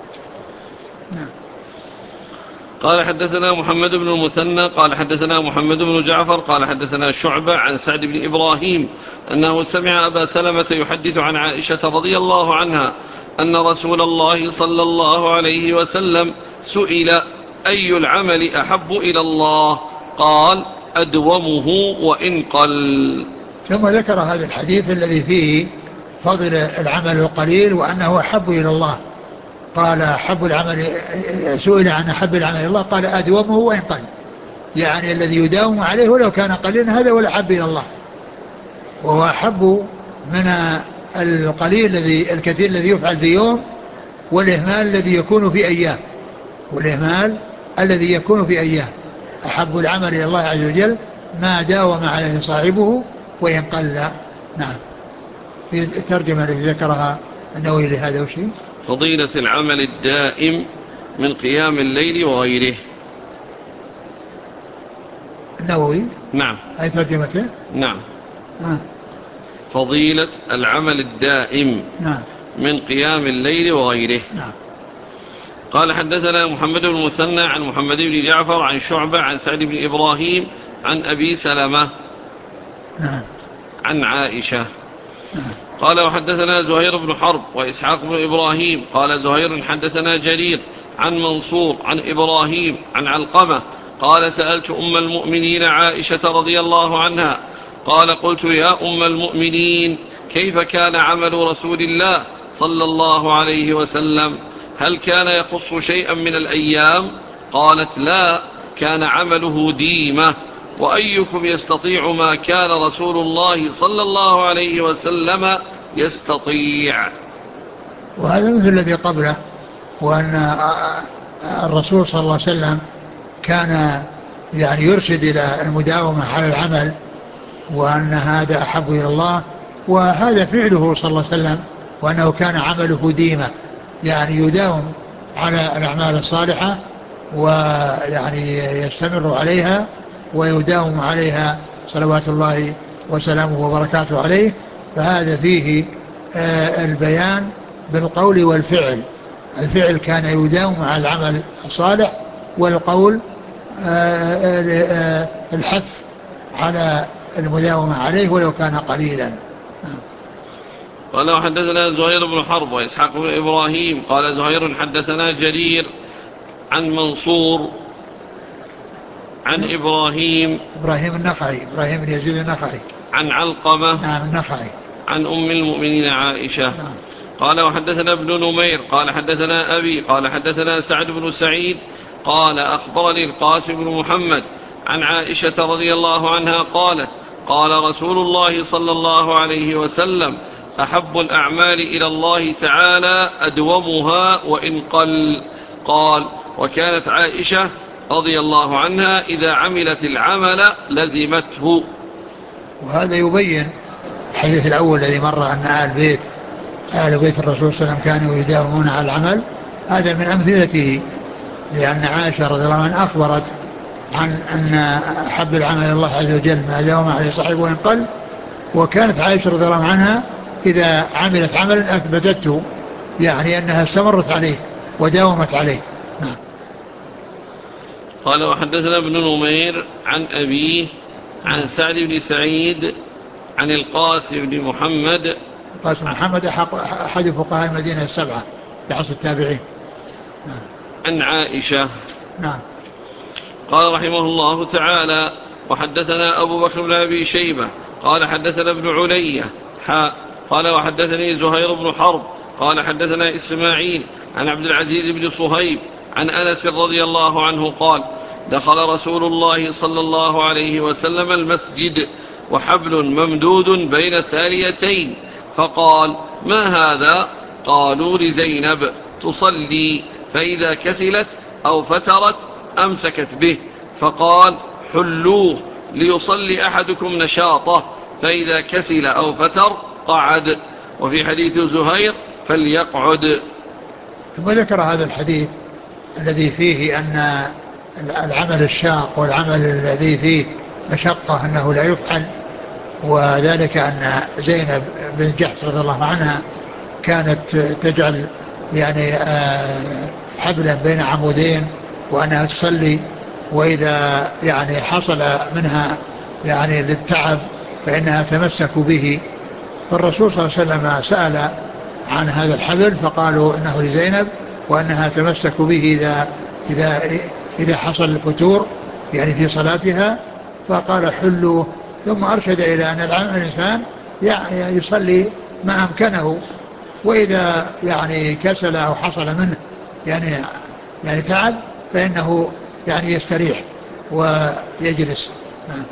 قال حدثنا محمد بن المثنى قال حدثنا محمد بن جعفر قال حدثنا شعبة عن سعد بن إبراهيم أنه سمع أبا سلمة يحدث عن عائشة رضي الله عنها أن رسول الله صلى الله عليه وسلم سئل أي العمل أحب إلى الله قال أدومه وإن قل. ثم ذكر هذا الحديث الذي فيه فضل العمل القليل وأنه أحب إلى الله. قال أحب العمل، سئل عن أحب العمل إلى الله قال أدومه وإن قل، يعني الذي يداوم عليه ولو كان قليلا هذا هو الأحب إلى الله، وهو أحب من القليل الكثير الذي يفعل في يوم والإهمال الذي يكون في أيام، والإهمال الذي يكون في أيام. أحب العمل إلى الله عز وجل ما داوم عليه صاحبه وإن قل. نعم. في الترجمة التي ذكرها النووي لهذا وشيء فضيلة العمل الدائم من قيام الليل وغيره. النووي نعم. أي ترجمته. نعم. فضيلة العمل الدائم. نعم. من قيام الليل وغيره. نعم. قال حدثنا محمد بن المثنى عن محمد بن جعفر عن شعبة عن سعد بن إبراهيم عن أبي سلمة. نعم. عن عائشة. نعم. قال وحدثنا زهير بن حرب وإسحاق بن إبراهيم قال زهير حدثنا جرير عن منصور عن إبراهيم عن علقمة قال سألت أم المؤمنين عائشة رضي الله عنها قال قلت يا أم المؤمنين كيف كان عمل رسول الله صلى الله عليه وسلم؟ هل كان يخص شيئا من الأيام؟ قالت لا، كان عمله ديمة. وأيكم يستطيع ما كان رسول الله صلى الله عليه وسلم يستطيع؟ وهذا مثل الذي قبله، وأن الرسول صلى الله عليه وسلم كان يعني يرشد إلى المداومة على العمل، وأن هذا أحب إلى الله، وهذا فعله صلى الله عليه وسلم، وأنه كان عمله ديمة، يعني يداوم على الأعمال الصالحة ويعني يستمر عليها ويداوم عليها صلوات الله وسلامه وبركاته عليه. فهذا فيه البيان بالقول والفعل. الفعل كان يداوم على العمل الصالح، والقول الحث على المداومة عليه ولو كان قليلا. قال وحدثنا زهير بن حرب وإسحاق بن إبراهيم قال زهير حدثنا جرير عن منصور عن إبراهيم النخعي، إبراهيم بن يزيد النخعي عن علقمة. نعم النخعي. عن أم المؤمنين عائشة. نعم. قال وحدثنا ابن نمير قال حدثنا أبي قال حدثنا سعد بن سعيد قال أخبرني القاسم بن محمد عن عائشة رضي الله عنها قالت قال رسول الله صلى الله عليه وسلم أحب الأعمال إلى الله تعالى أدومها وإن قل. قال وكانت عائشة رضي الله عنها إذا عملت العمل لزمته. وهذا يبين الحديث الأول الذي مر أن آل بيت الرسول صلى الله عليه وسلم كانوا يداومون على العمل، هذا من أمثلته، لأن عائشة رضي الله عنها أخبرت عن أن أحب العمل إلى الله عز وجل ما داوم عليه صاحبه وإن قل. وكانت عائشة رضي الله عنها إذا عملت عملا أثبتته، يعني أنها استمرت عليه وداومت عليه. نعم. قال وحدثنا ابن نمير عن أبيه عن سعد بن سعيد عن القاسم بن محمد. القاسم محمد أحد فقهاء المدينة السبعة في عصر التابعين. نعم. عن عائشة. نعم. قال رحمه الله تعالى وحدثنا أبو بكر بن أبي شيبة قال حدثنا ابن علية قال وحدثني زهير بن حرب قال حدثنا إسماعيل عن عبد العزيز بن صهيب عن أنس رضي الله عنه قال دخل رسول الله صلى الله عليه وسلم المسجد وحبل ممدود بين ساريتين فقال ما هذا؟ قالوا لزينب تصلي فإذا كسلت أو فترت أمسكت به، فقال حلوه ليصلي أحدكم نشاطه فإذا كسل أو فتر قعد. وفي حديث زهير فليقعد. ثم ذكر هذا الحديث الذي فيه أن العمل الشاق والعمل الذي فيه مشقة أنه لا يفعل، وذلك أن زينب بن جحش رضي الله عنها كانت تجعل يعني حبلا بين عمودين وأنها تصلي، وإذا يعني حصل منها يعني للتعب فإنها تمسك به. فالرسول صلى الله عليه وسلم سأل عن هذا الحبل فقالوا إنه لزينب وأنها تمسك به إذا حصل الفتور يعني في صلاتها، فقال حلوه. ثم أرشد إلى أن الإنسان يصلي ما أمكنه، وإذا يعني كسل أو حصل منه يعني تعب فإنه يعني يستريح ويجلس. نعم.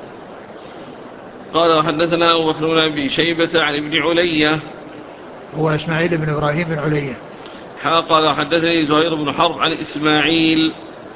قال وحدثنا أبو بكر بن أبي شيبة عن ابن علية هو إسماعيل بن إبراهيم بن علية. قال وحدثني زهير بن حرب عن إسماعيل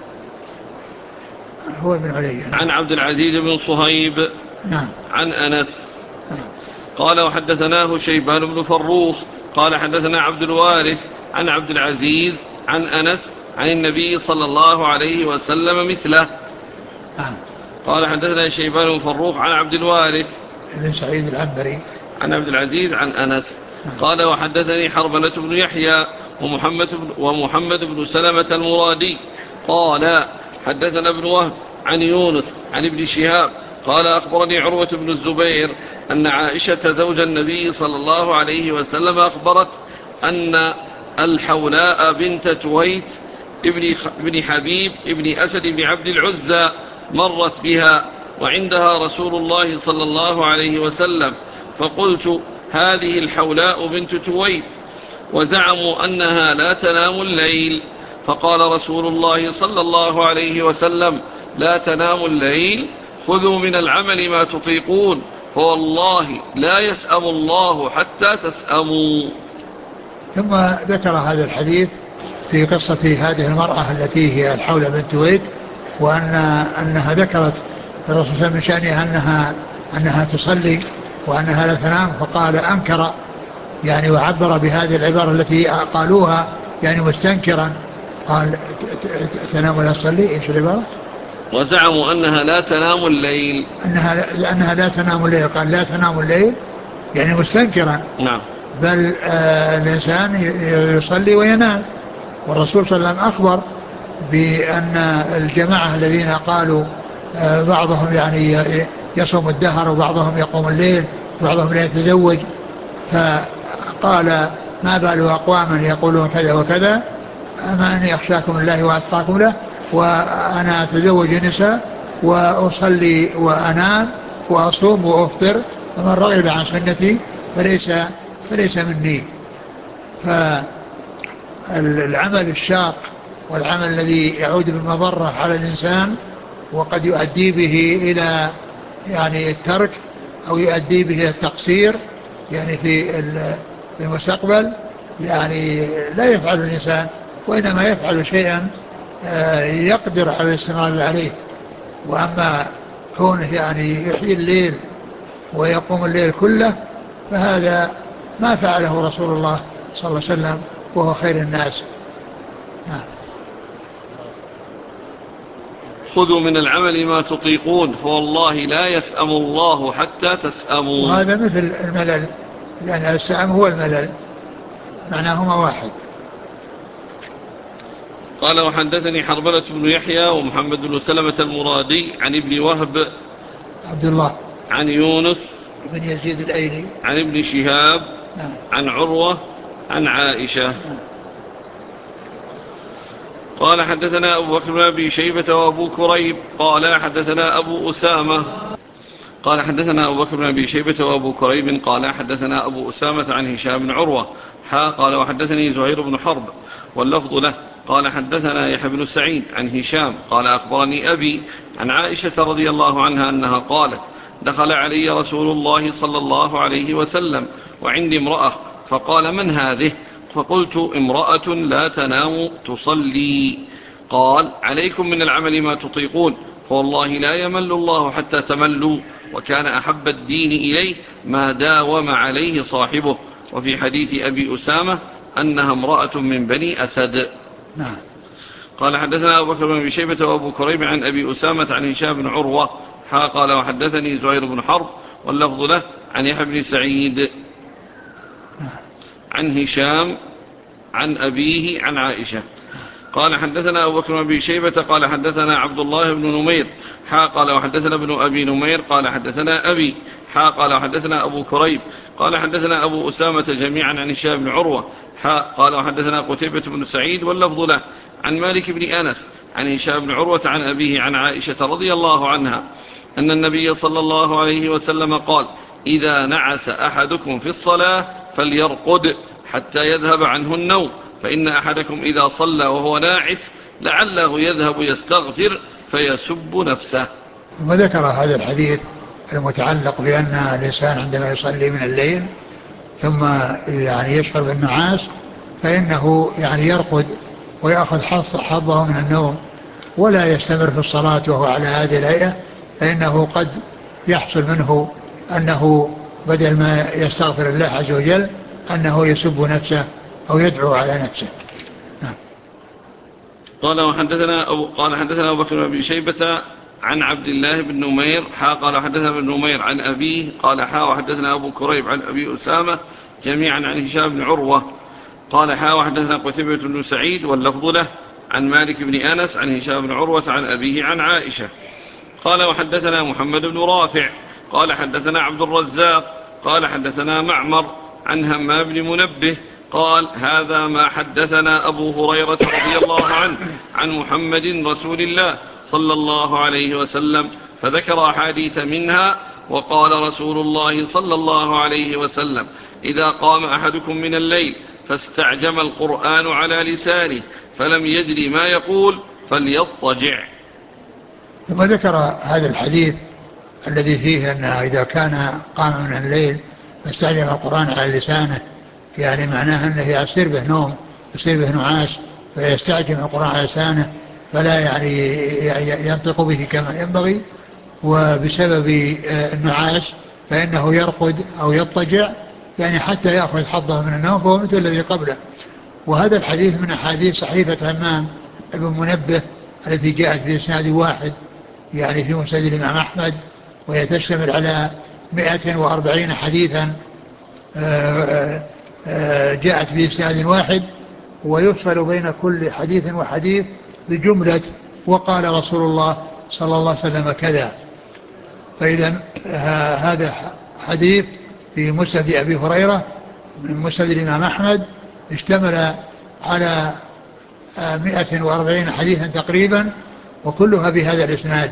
هو ابن علية. عن عبد العزيز بن صهيب نعم. عن أنس. نعم. قال وحدثناه شيبان بن فروخ قال حدثنا عبد الوارث عن عبد العزيز عن أنس عن النبي صلى الله عليه وسلم مثله. نعم. قال حدثنا شيبان بن فروخ عن عبد الوارث بن سعيد العنبري عن عبد العزيز عن أنس. نعم. قال وحدثني حرملة بن يحيى ومحمد بن سلمة المرادي قال حدثنا ابن وهب عن يونس عن ابن شهاب قال أخبرني عروة بن الزبير أن عائشة زوج النبي صلى الله عليه وسلم أخبرت أن الحولاء بنت تويت ابن حبيب ابن أسد بن عبد العزى مرت بها وعندها رسول الله صلى الله عليه وسلم، فقلت هذه الحولاء بنت تويت، وزعموا أنها لا تنام الليل، فقال رسول الله صلى الله عليه وسلم لا تنام الليل، خذوا من العمل ما تطيقون، فوالله لا يسأم الله حتى تسأموا. ثم ذكر هذا الحديث في قصة هذه المرأة التي هي الحولة بنت تويت، وأنها ذكرت الرسول صلى الله عليه وسلم من شأنها أنها تصلي وأنها لا تنام، فقال أنكر يعني وعبر بهذه العبارة التي قالوها يعني مستنكرا، قال تنام ولا تصلي. ايش العبارة؟ وزعموا أنها لا تنام الليل، أنها لا تنام الليل، قال لا تنام الليل يعني مستنكرا. نعم. بل الإنسان يصلي وينام، والرسول صلى الله عليه وسلم أخبر بأن الجماعة الذين قالوا بعضهم يعني يصوم الدهر وبعضهم يقوم الليل وبعضهم لا يتزوج، فقال ما بال أقواما يقولون كذا وكذا، أما أني أخشاكم الله وأتقاكم له، وأنا أتزوج النساء وأصلي وأنام وأصوم وأفطر، فمن رغب عن سنتي فليس مني. فالعمل الشاق والعمل الذي يعود بالمضرة على الإنسان وقد يؤدي به إلى يعني الترك أو يؤدي به إلى التقصير يعني في المستقبل، يعني لا يفعل الإنسان، وإنما يفعل شيئا يقدر على الاستمرار عليه. وأما كونه يعني يحيي الليل ويقوم الليل كله فهذا ما فعله رسول الله صلى الله عليه وسلم وهو خير الناس. نعم. خذوا من العمل ما تطيقون فوالله لا يسأم الله حتى تسأموا. وهذا مثل الملل، لأن السأم هو الملل، معناهما واحد. قال وحدثني حرملة بن يحيى ومحمد بن سلمة المرادي عن ابن وهب عبد الله عن يونس بن يزيد الأيلي عن ابن شهاب عن عروة عن عائشة. قال حدثنا أبو بكر بن أبي شيبة وأبو كريب قال حدثنا أبو أسامة قال حدثنا أبو بكر بن أبي شيبة وأبو كريب قال حدثنا أبو أسامة عن هشام بن عروة قال وحدثني زهير بن حرب واللفظ له قال حدثنا يحيى بن سعيد عن هشام قال أخبرني أبي عن عائشة رضي الله عنها أنها قالت دخل علي رسول الله صلى الله عليه وسلم وعندي امرأة فقال من هذه؟ فقلت امرأة لا تنام تصلي. قال عليكم من العمل ما تطيقون فوالله لا يمل الله حتى تملوا وكان أحب الدين إليه ما داوم عليه صاحبه. وفي حديث أبي أسامة أنها امرأة من بني أسد. نعم. قال حدثنا أبو بكر بن أبي شيبة وأبو كريب عن أبي أسامة عن هشام بن عروة قال وحدثني زهير بن حرب واللفظ له عن يحيى بن سعيد عن هشام عن أبيه عن عائشة قال حدثنا أبو بكر بن أبي شيبة قال حدثنا عبد الله بن نمير قال وحدثنا ابن أبي نمير قال حدثنا أبي قال وحدثنا أبو كريب قال حدثنا أبو أسامة جميعا عن هشام بن عروة قال وحدثنا قتيبة بن سعيد واللفظ له عن مالك بن أنس عن هشام بن عروة عن أبيه عن عائشة رضي الله عنها أن النبي صلى الله عليه وسلم قال إذا نعس أحدكم في الصلاة فليرقد حتى يذهب عنه النوم فإن أحدكم إذا صلى وهو ناعس لعله يذهب يستغفر فيسب نفسه. ثم ذكر هذا الحديث المتعلق بأن الإنسان عندما يصلي من الليل ثم يعني يشعر بالنعاس فإنه يعني يرقد ويأخذ حظه من النوم ولا يستمر في الصلاة وهو على هذه الهيئة، فإنه قد يحصل منه أنه بدل ما يستغفر الله عز وجل أنه يسب نفسه أو يدعو على نفسه. قال حدثنا أبو بكر بن أبي شيبة عن عبد الله بن نمير قال حدثنا ابن نمير عن أبيه قال وحدثنا أبو كريب عن أبي أسامة جميعا عن هشام بن عروة قال وحدثنا قتيبة بن سعيد واللفظ له عن مالك بن أنس عن هشام بن عروة عن أبيه عن عائشة قال وحدثنا محمد بن رافع قال حدثنا عبد الرزاق قال حدثنا معمر عن همام بن منبه قال هذا ما حدثنا أبو هريرة رضي الله عنه عن محمد رسول الله صلى الله عليه وسلم فذكر أحاديث منها وقال رسول الله صلى الله عليه وسلم إذا قام أحدكم من الليل فاستعجم القرآن على لسانه فلم يدري ما يقول فليضطجع. ثم ذكر هذا الحديث الذي فيه أنه إذا كان قام من الليل فاستعجم القرآن على لسانه، يعني معناه أنه يصير به نوم يصير به نعاس فيستعجم القرآن على لسانه فلا يعني ينطق به كما ينبغي، وبسبب النعاس فإنه يرقد أو يضطجع يعني حتى يأخذ حظه من النوم فهو مثل الذي قبله. وهذا الحديث من أحاديث صحيفة همام ابن منبه التي جاءت بإسناد واحد يعني في مسند الإمام أحمد، وهي تشتمل على 140 حديثا جاءت بإسناد واحد، ويفصل بين كل حديث وحديث بجملة وقال رسول الله صلى الله عليه وسلم كذا. فإذا هذا حديث في مسند أبي هريرة من مسند الإمام أحمد اشتمل على 140 حديثا تقريبا وكلها بهذا الإسناد.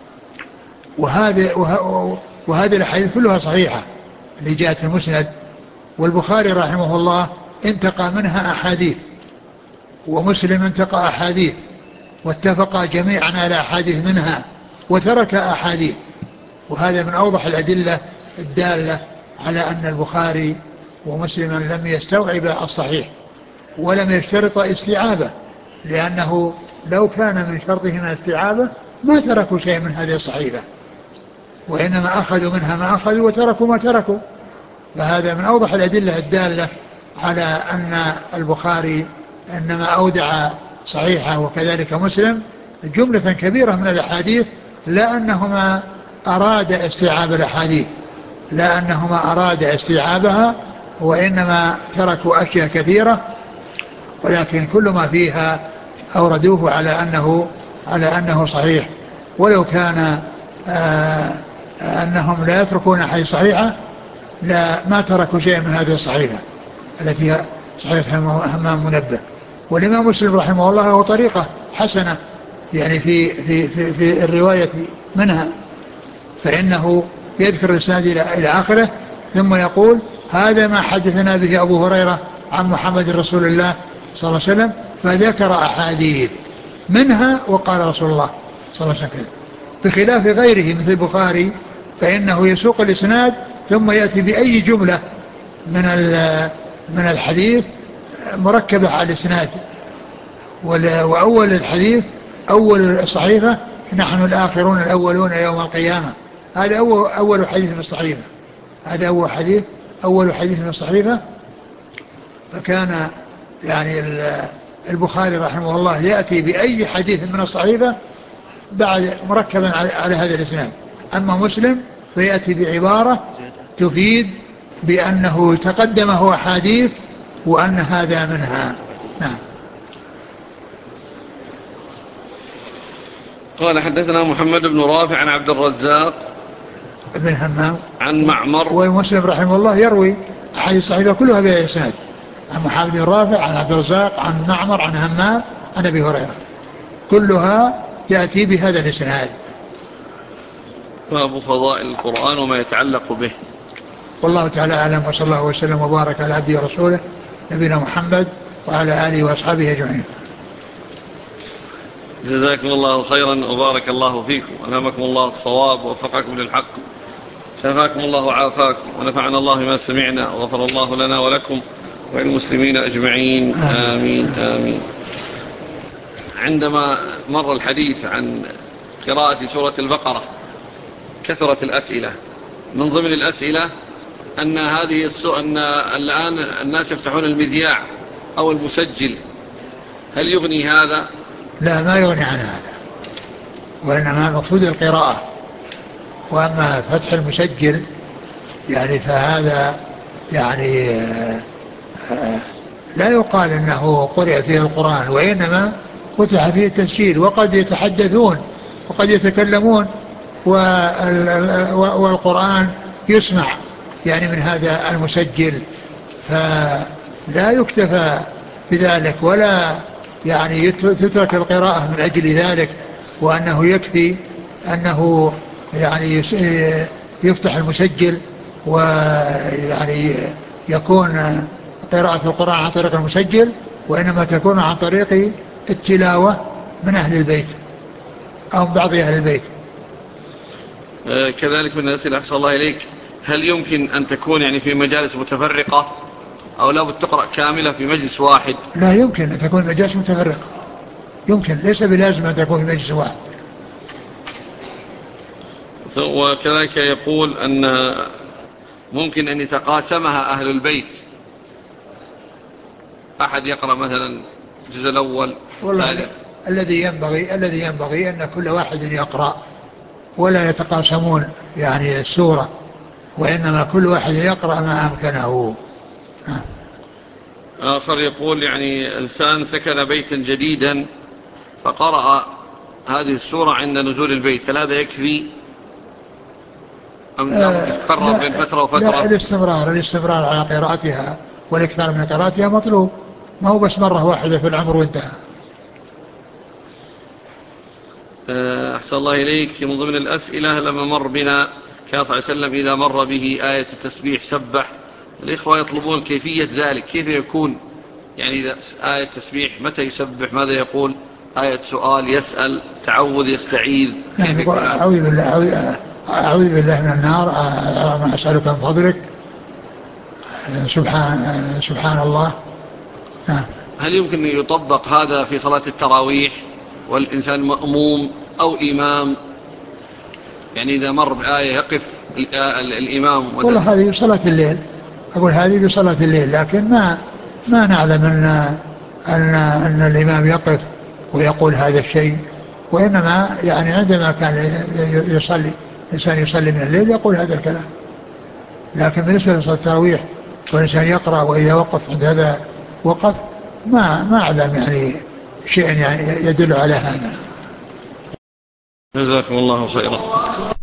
وهذه الحديث كلها صحيحة اللي جاءت في المسند، والبخاري رحمه الله انتقى منها أحاديث ومسلم انتقى أحاديث واتفقا جميعا على أحاديث منها وترك أحاديث، وهذا من أوضح الأدلة الدالة على أن البخاري ومسلما لم يستوعب الصحيح ولم يشترط استيعابه، لأنه لو كان من شرطهما استيعابه ما تركوا شيء من هذه الصحيفة، وإنما أخذوا منها ما أخذوا وتركوا ما تركوا. فهذا من أوضح الأدلة الدالة على أن البخاري إنما أودع صحيحة وكذلك مسلم جملة كبيرة من الأحاديث، لا أنهما أراد استيعاب الأحاديث، لا أنهما أراد استيعابها، وإنما تركوا أشياء كثيرة، ولكن كل ما فيها أوردوه على أنه صحيح. ولو كان أنهم لا يتركون حديث صحيحة لا ما تركوا شيئا من هذه الصحيحة التي هي صحيحة همام منبه. والإمام مسلم رحمه الله له طريقة حسنة يعني في الرواية منها، فإنه يذكر الإسناد إلى آخره ثم يقول هذا ما حدثنا به أبو هريرة عن محمد رسول الله صلى الله عليه وسلم، فذكر أحاديث منها وقال رسول الله صلى الله عليه وسلم، بخلاف غيره مثل البخاري فإنه يسوق الإسناد ثم يأتي بأي جملة من الحديث مركبة على الإسناد، وأول الحديث أول الصحيفة نحن الآخرون الأولون يوم القيامة، هذا أول حديث من الصحيفة، هذا أول حديث من الصحيفة. فكان يعني البخاري رحمه الله يأتي بأي حديث من الصحيفة بعد مركبا على هذا الإسناد. أما مسلم فيأتي بعبارة تفيد بأنه تقدمه أحاديث وأن هذا منها. نعم. قال حدثنا محمد بن رافع عن عبد الرزاق ابن همام عن معمر. ومسلم رحمه الله يروي أحاديث الصحيفة كلها بهذا الإسناد، عن محمد بن رافع عن عبد الرزاق عن معمر عن همام عن أبي هريرة، كلها تأتي بهذا الإسناد. باب فضائل القرآن وما يتعلق به. والله تعالى أعلم، وصلى الله وسلم وبارك على عبده ورسوله نبينا محمد وعلى آله وأصحابه أجمعين. جزاكم الله خيرا وبارك الله فيكم، ألهمكم الله الصواب ووفقكم للحق، شفاكم الله وعافاكم، ونفعنا الله ما سمعنا، وغفر الله لنا ولكم وللمسلمين أجمعين. آمين آمين. عندما مر الحديث عن قراءة سورة البقرة كثرت الأسئلة. من ضمن الأسئلة أن أن الآن الناس يفتحون المذياع أو المسجل، هل يغني هذا؟ لا، ما يغني عن هذا، وإنما مقصود القراءة. وأما فتح المسجل يعني فهذا يعني لا يقال أنه قرئ فيه القرآن، وإنما فتح فيه التسجيل، وقد يتحدثون وقد يتكلمون والقرآن يسمع يعني من هذا المسجل، فلا يكتفى بذلك ولا يعني تترك القراءة من أجل ذلك، وأنه يكفي أنه يعني يفتح المسجل ويعني يكون قراءة القرآن عن طريق المسجل، وإنما تكون عن طريق التلاوة من أهل البيت أو من بعض أهل البيت. كذلك من الأسئلة أحسن الله إليك، هل يمكن أن تكون يعني في مجالس متفرقة أو لا بتقرأ كاملة في مجلس واحد؟ لا يمكن أن تكون مجالس متفرقة، يمكن، ليس بلازم أن تكون في مجلس واحد. وكذلك يقول أن ممكن أن يتقاسمها أهل البيت، أحد يقرأ مثلا الجزء الأول والله الذي ينبغي أن كل واحد يقرأ ولا يتقاسمون يعني السورة، وإنما كل واحد يقرأ ما أمكنه. آخر يقول يعني إنسان سكن بيتا جديدا فقرأ هذه السورة عند نزول البيت، هل هذا يكفي أم لابد تتكرر بين فترة وفترة؟ لا، الاستمرار على قراءتها والإكثار من قراءتها مطلوب، ما هو بس مرة واحدة في العمر وانتهى. أحسن الله إليك، من ضمن الأسئلة لما مر بنا كان صلى الله عليه وسلم إذا مر به آية التسبيح سبح، الإخوة يطلبون كيفية ذلك، كيف يكون يعني إذا آية تسبيح متى يسبح، ماذا يقول، آية سؤال يسأل، تعوذ يستعيذ، كيف يكون؟ أعوذ بالله من النار، أسألك من فضلك، سبحان الله. هل يمكن أن يطبق هذا في صلاة التراويح والإنسان مأموم أو إمام، يعني إذا مر بآية يقف الإمام؟ والله هذه بصلاة الليل، أقول هذه بصلاة الليل، لكن ما نعلم أن الإمام يقف ويقول هذا الشيء، وإنما يعني عندما كان يصلي الإنسان يصلي من الليل يقول هذا الكلام. لكن بالنسبة لصلاة التراويح والإنسان يقرأ وإذا وقف عند هذا وقف، ما أعلم يعني شيء يعني يدل على هذا. جزاكم الله خيرا.